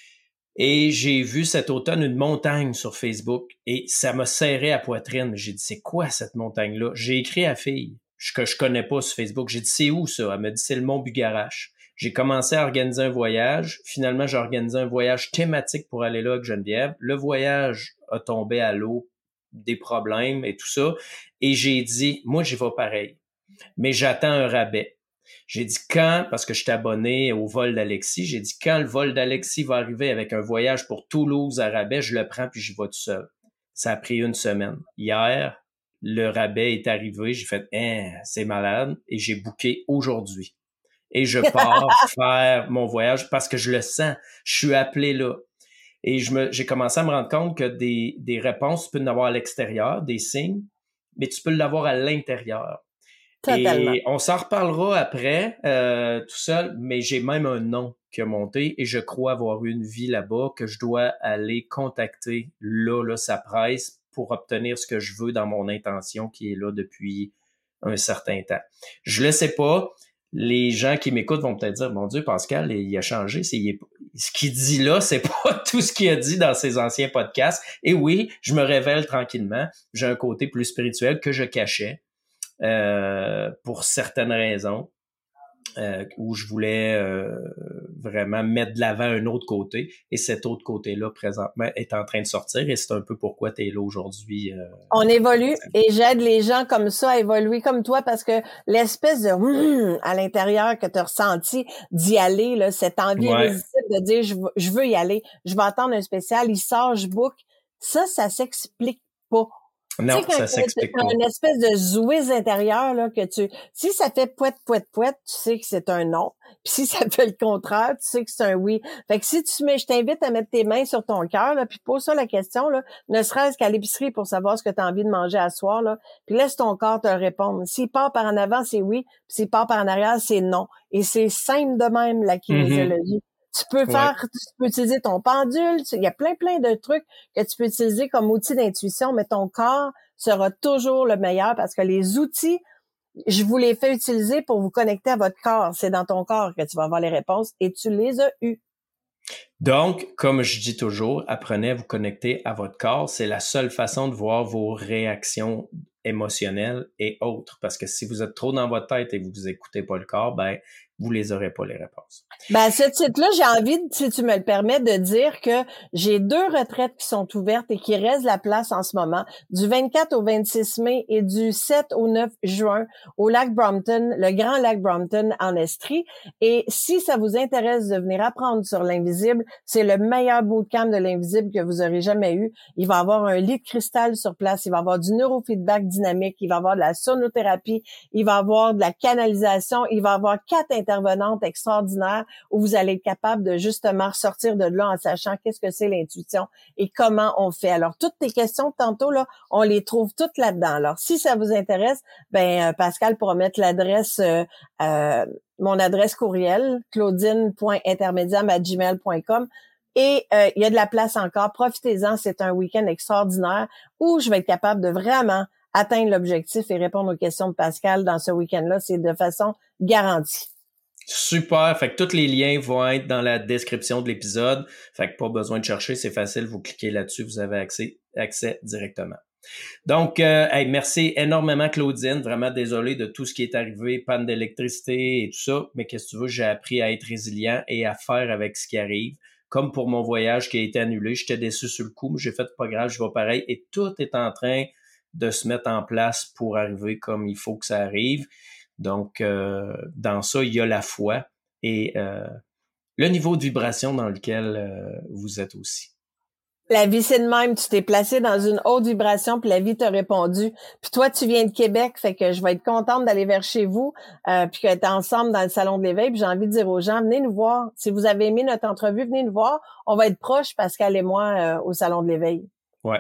Et j'ai vu cet automne une montagne sur Facebook et ça m'a serré à poitrine. J'ai dit c'est quoi cette montagne-là? J'ai écrit à la fille que je connais pas sur Facebook. J'ai dit c'est où ça? Elle m'a dit c'est le mont Bugarache. J'ai commencé à organiser un voyage. Finalement, j'ai organisé un voyage thématique pour aller là avec Geneviève. Le voyage a tombé à l'eau, des problèmes et tout ça. Et j'ai dit, moi, j'y vais pareil. Mais j'attends un rabais. J'ai dit quand, parce que je suis abonné au vol d'Alexis, j'ai dit quand le vol d'Alexis va arriver avec un voyage pour Toulouse à rabais, je le prends puis j'y vais tout seul. Ça a pris une semaine. Hier, le rabais est arrivé. J'ai fait, hein, c'est malade. Et j'ai booké aujourd'hui. Et je pars faire mon voyage parce que je le sens. Je suis appelé là. Et je me, j'ai commencé à me rendre compte que des, des réponses, tu peux en avoir à l'extérieur, des signes, mais tu peux l'avoir à l'intérieur. Totalement. Et on s'en reparlera après, euh, tout seul, mais j'ai même un nom qui a monté et je crois avoir eu une vie là-bas que je dois aller contacter. Là, là, ça presse pour obtenir ce que je veux dans mon intention qui est là depuis un certain temps. Je le sais pas. Les gens qui m'écoutent vont peut-être dire, mon Dieu, Pascal, il a changé. C'est, il est, ce qu'il dit là, c'est pas tout ce qu'il a dit dans ses anciens podcasts. Et oui, je me révèle tranquillement. J'ai un côté plus spirituel que je cachais euh, pour certaines raisons. Euh, où je voulais euh, vraiment mettre de l'avant un autre côté. Et cet autre côté-là, présentement, est en train de sortir. Et c'est un peu pourquoi tu es là aujourd'hui. Euh, On évolue et j'aide les gens comme ça à évoluer comme toi parce que l'espèce de hum, à l'intérieur que tu as ressenti d'y aller, là, cette envie ouais. irrésistible de dire je veux, je veux y aller, je vais attendre un spécial, il sort, je book. Ça, ça s'explique pas. Non, tu sais, ça s'explique quand pas. une espèce de zouiz intérieur, là, que tu, si ça fait pouette, pouette, pouette, tu sais que c'est un non. Puis si ça fait le contraire, tu sais que c'est un oui. Fait que si tu mets, je t'invite à mettre tes mains sur ton cœur, là, puis pose ça la question, là, ne serait-ce qu'à l'épicerie pour savoir ce que tu as envie de manger à soir, là, puis laisse ton corps te répondre. S'il part par en avant, c'est oui, puis s'il part par en arrière, c'est non. Et c'est simple de même, la kinésiologie. Mm-hmm. Tu peux faire, ouais. tu peux utiliser ton pendule, il y a plein, plein de trucs que tu peux utiliser comme outil d'intuition, mais ton corps sera toujours le meilleur parce que les outils, je vous les fais utiliser pour vous connecter à votre corps. C'est dans ton corps que tu vas avoir les réponses et tu les as eues. Donc, comme je dis toujours, apprenez à vous connecter à votre corps. C'est la seule façon de voir vos réactions émotionnelles et autres. Parce que si vous êtes trop dans votre tête et que vous n'écoutez pas le corps, ben, vous les aurez pas les réponses. Ben, à ce titre-là, j'ai envie, si tu me le permets, de dire que j'ai deux retraites qui sont ouvertes et qui restent la place en ce moment, du vingt-quatre au vingt-six mai et du sept au neuf juin au lac Brompton, le grand lac Brompton en Estrie. Et si ça vous intéresse de venir apprendre sur l'invisible, c'est le meilleur bootcamp de l'invisible que vous aurez jamais eu. Il va y avoir un lit de cristal sur place, il va y avoir du neurofeedback dynamique, il va y avoir de la sonothérapie, il va y avoir de la canalisation, il va y avoir quatre intervenantes extraordinaires où vous allez être capable de justement ressortir de là en sachant qu'est-ce que c'est l'intuition et comment on fait. Alors, toutes tes questions tantôt, là, on les trouve toutes là-dedans. Alors, si ça vous intéresse, ben euh, Pascal pourra mettre l'adresse, euh, euh, mon adresse courriel, claudine point intermédiam arobase gmail point com. Et euh, il y a de la place encore. Profitez-en, c'est un week-end extraordinaire où je vais être capable de vraiment atteindre l'objectif et répondre aux questions de Pascal dans ce week-end-là. C'est de façon garantie. Super. Fait que tous les liens vont être dans la description de l'épisode. Fait que pas besoin de chercher, c'est facile. Vous cliquez là-dessus, vous avez accès, accès directement. Donc, euh, hey, merci énormément Claudine. Vraiment désolé de tout ce qui est arrivé, panne d'électricité et tout ça. Mais qu'est-ce que tu veux, j'ai appris à être résilient et à faire avec ce qui arrive. Comme pour mon voyage qui a été annulé, j'étais déçu sur le coup, mais j'ai fait pas grave, je vais pareil. Et tout est en train de se mettre en place pour arriver comme il faut que ça arrive. Donc, euh, dans ça, il y a la foi et euh, le niveau de vibration dans lequel euh, vous êtes aussi. La vie, c'est de même. Tu t'es placé dans une haute vibration, puis la vie t'a répondu. Puis toi, tu viens de Québec, fait que je vais être contente d'aller vers chez vous, euh, puis d'être ensemble dans le Salon de l'Éveil. Puis j'ai envie de dire aux gens, venez nous voir. Si vous avez aimé notre entrevue, venez nous voir. On va être proches, Pascal et moi, euh, au Salon de l'Éveil. Ouais.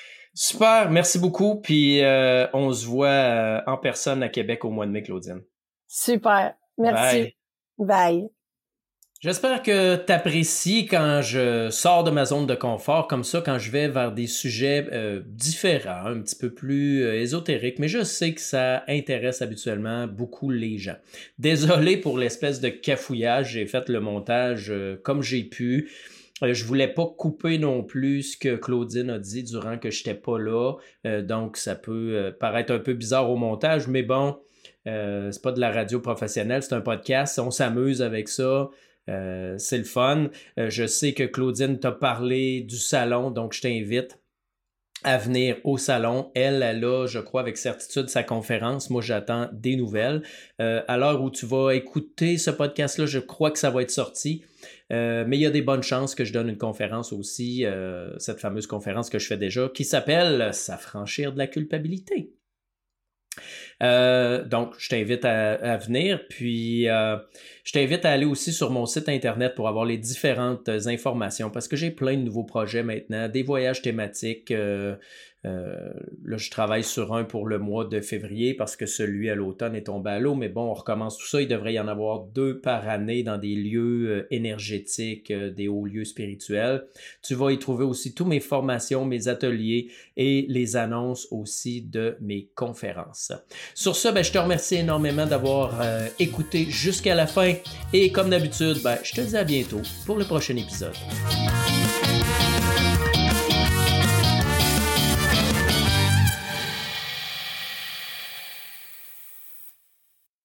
Super, merci beaucoup. Puis euh, on se voit euh, en personne à Québec au mois de mai, Claudine. Super, merci. Bye. Bye. J'espère que tu apprécies quand je sors de ma zone de confort comme ça, quand je vais vers des sujets euh, différents, un petit peu plus euh, ésotériques, mais je sais que ça intéresse habituellement beaucoup les gens. Désolé pour l'espèce de cafouillage, j'ai fait le montage euh, comme j'ai pu. Je voulais pas couper non plus ce que Claudine a dit durant que j'étais pas là, euh, donc ça peut euh, paraître un peu bizarre au montage, mais bon, euh, c'est pas de la radio professionnelle, c'est un podcast, on s'amuse avec ça, euh, c'est le fun. Euh, je sais que Claudine t'a parlé du salon, donc je t'invite à venir au salon. Elle, elle a, je crois, avec certitude, sa conférence. Moi, j'attends des nouvelles. Euh, à l'heure où tu vas écouter ce podcast-là, je crois que ça va être sorti. Euh, mais il y a des bonnes chances que je donne une conférence aussi, euh, cette fameuse conférence que je fais déjà, qui s'appelle « S'affranchir de la culpabilité ». Euh, donc, je t'invite à, à venir, puis euh, je t'invite à aller aussi sur mon site internet pour avoir les différentes informations, parce que j'ai plein de nouveaux projets maintenant, des voyages thématiques. Euh, euh, là, je travaille sur un pour le mois de février, parce que celui à l'automne est tombé à l'eau, mais bon, on recommence tout ça. Il devrait y en avoir deux par année dans des lieux euh, énergétiques, euh, des hauts lieux spirituels. Tu vas y trouver aussi toutes mes formations, mes ateliers et les annonces aussi de mes conférences. Sur ce, ben, je te remercie énormément d'avoir euh, écouté jusqu'à la fin et comme d'habitude, ben, je te dis à bientôt pour le prochain épisode.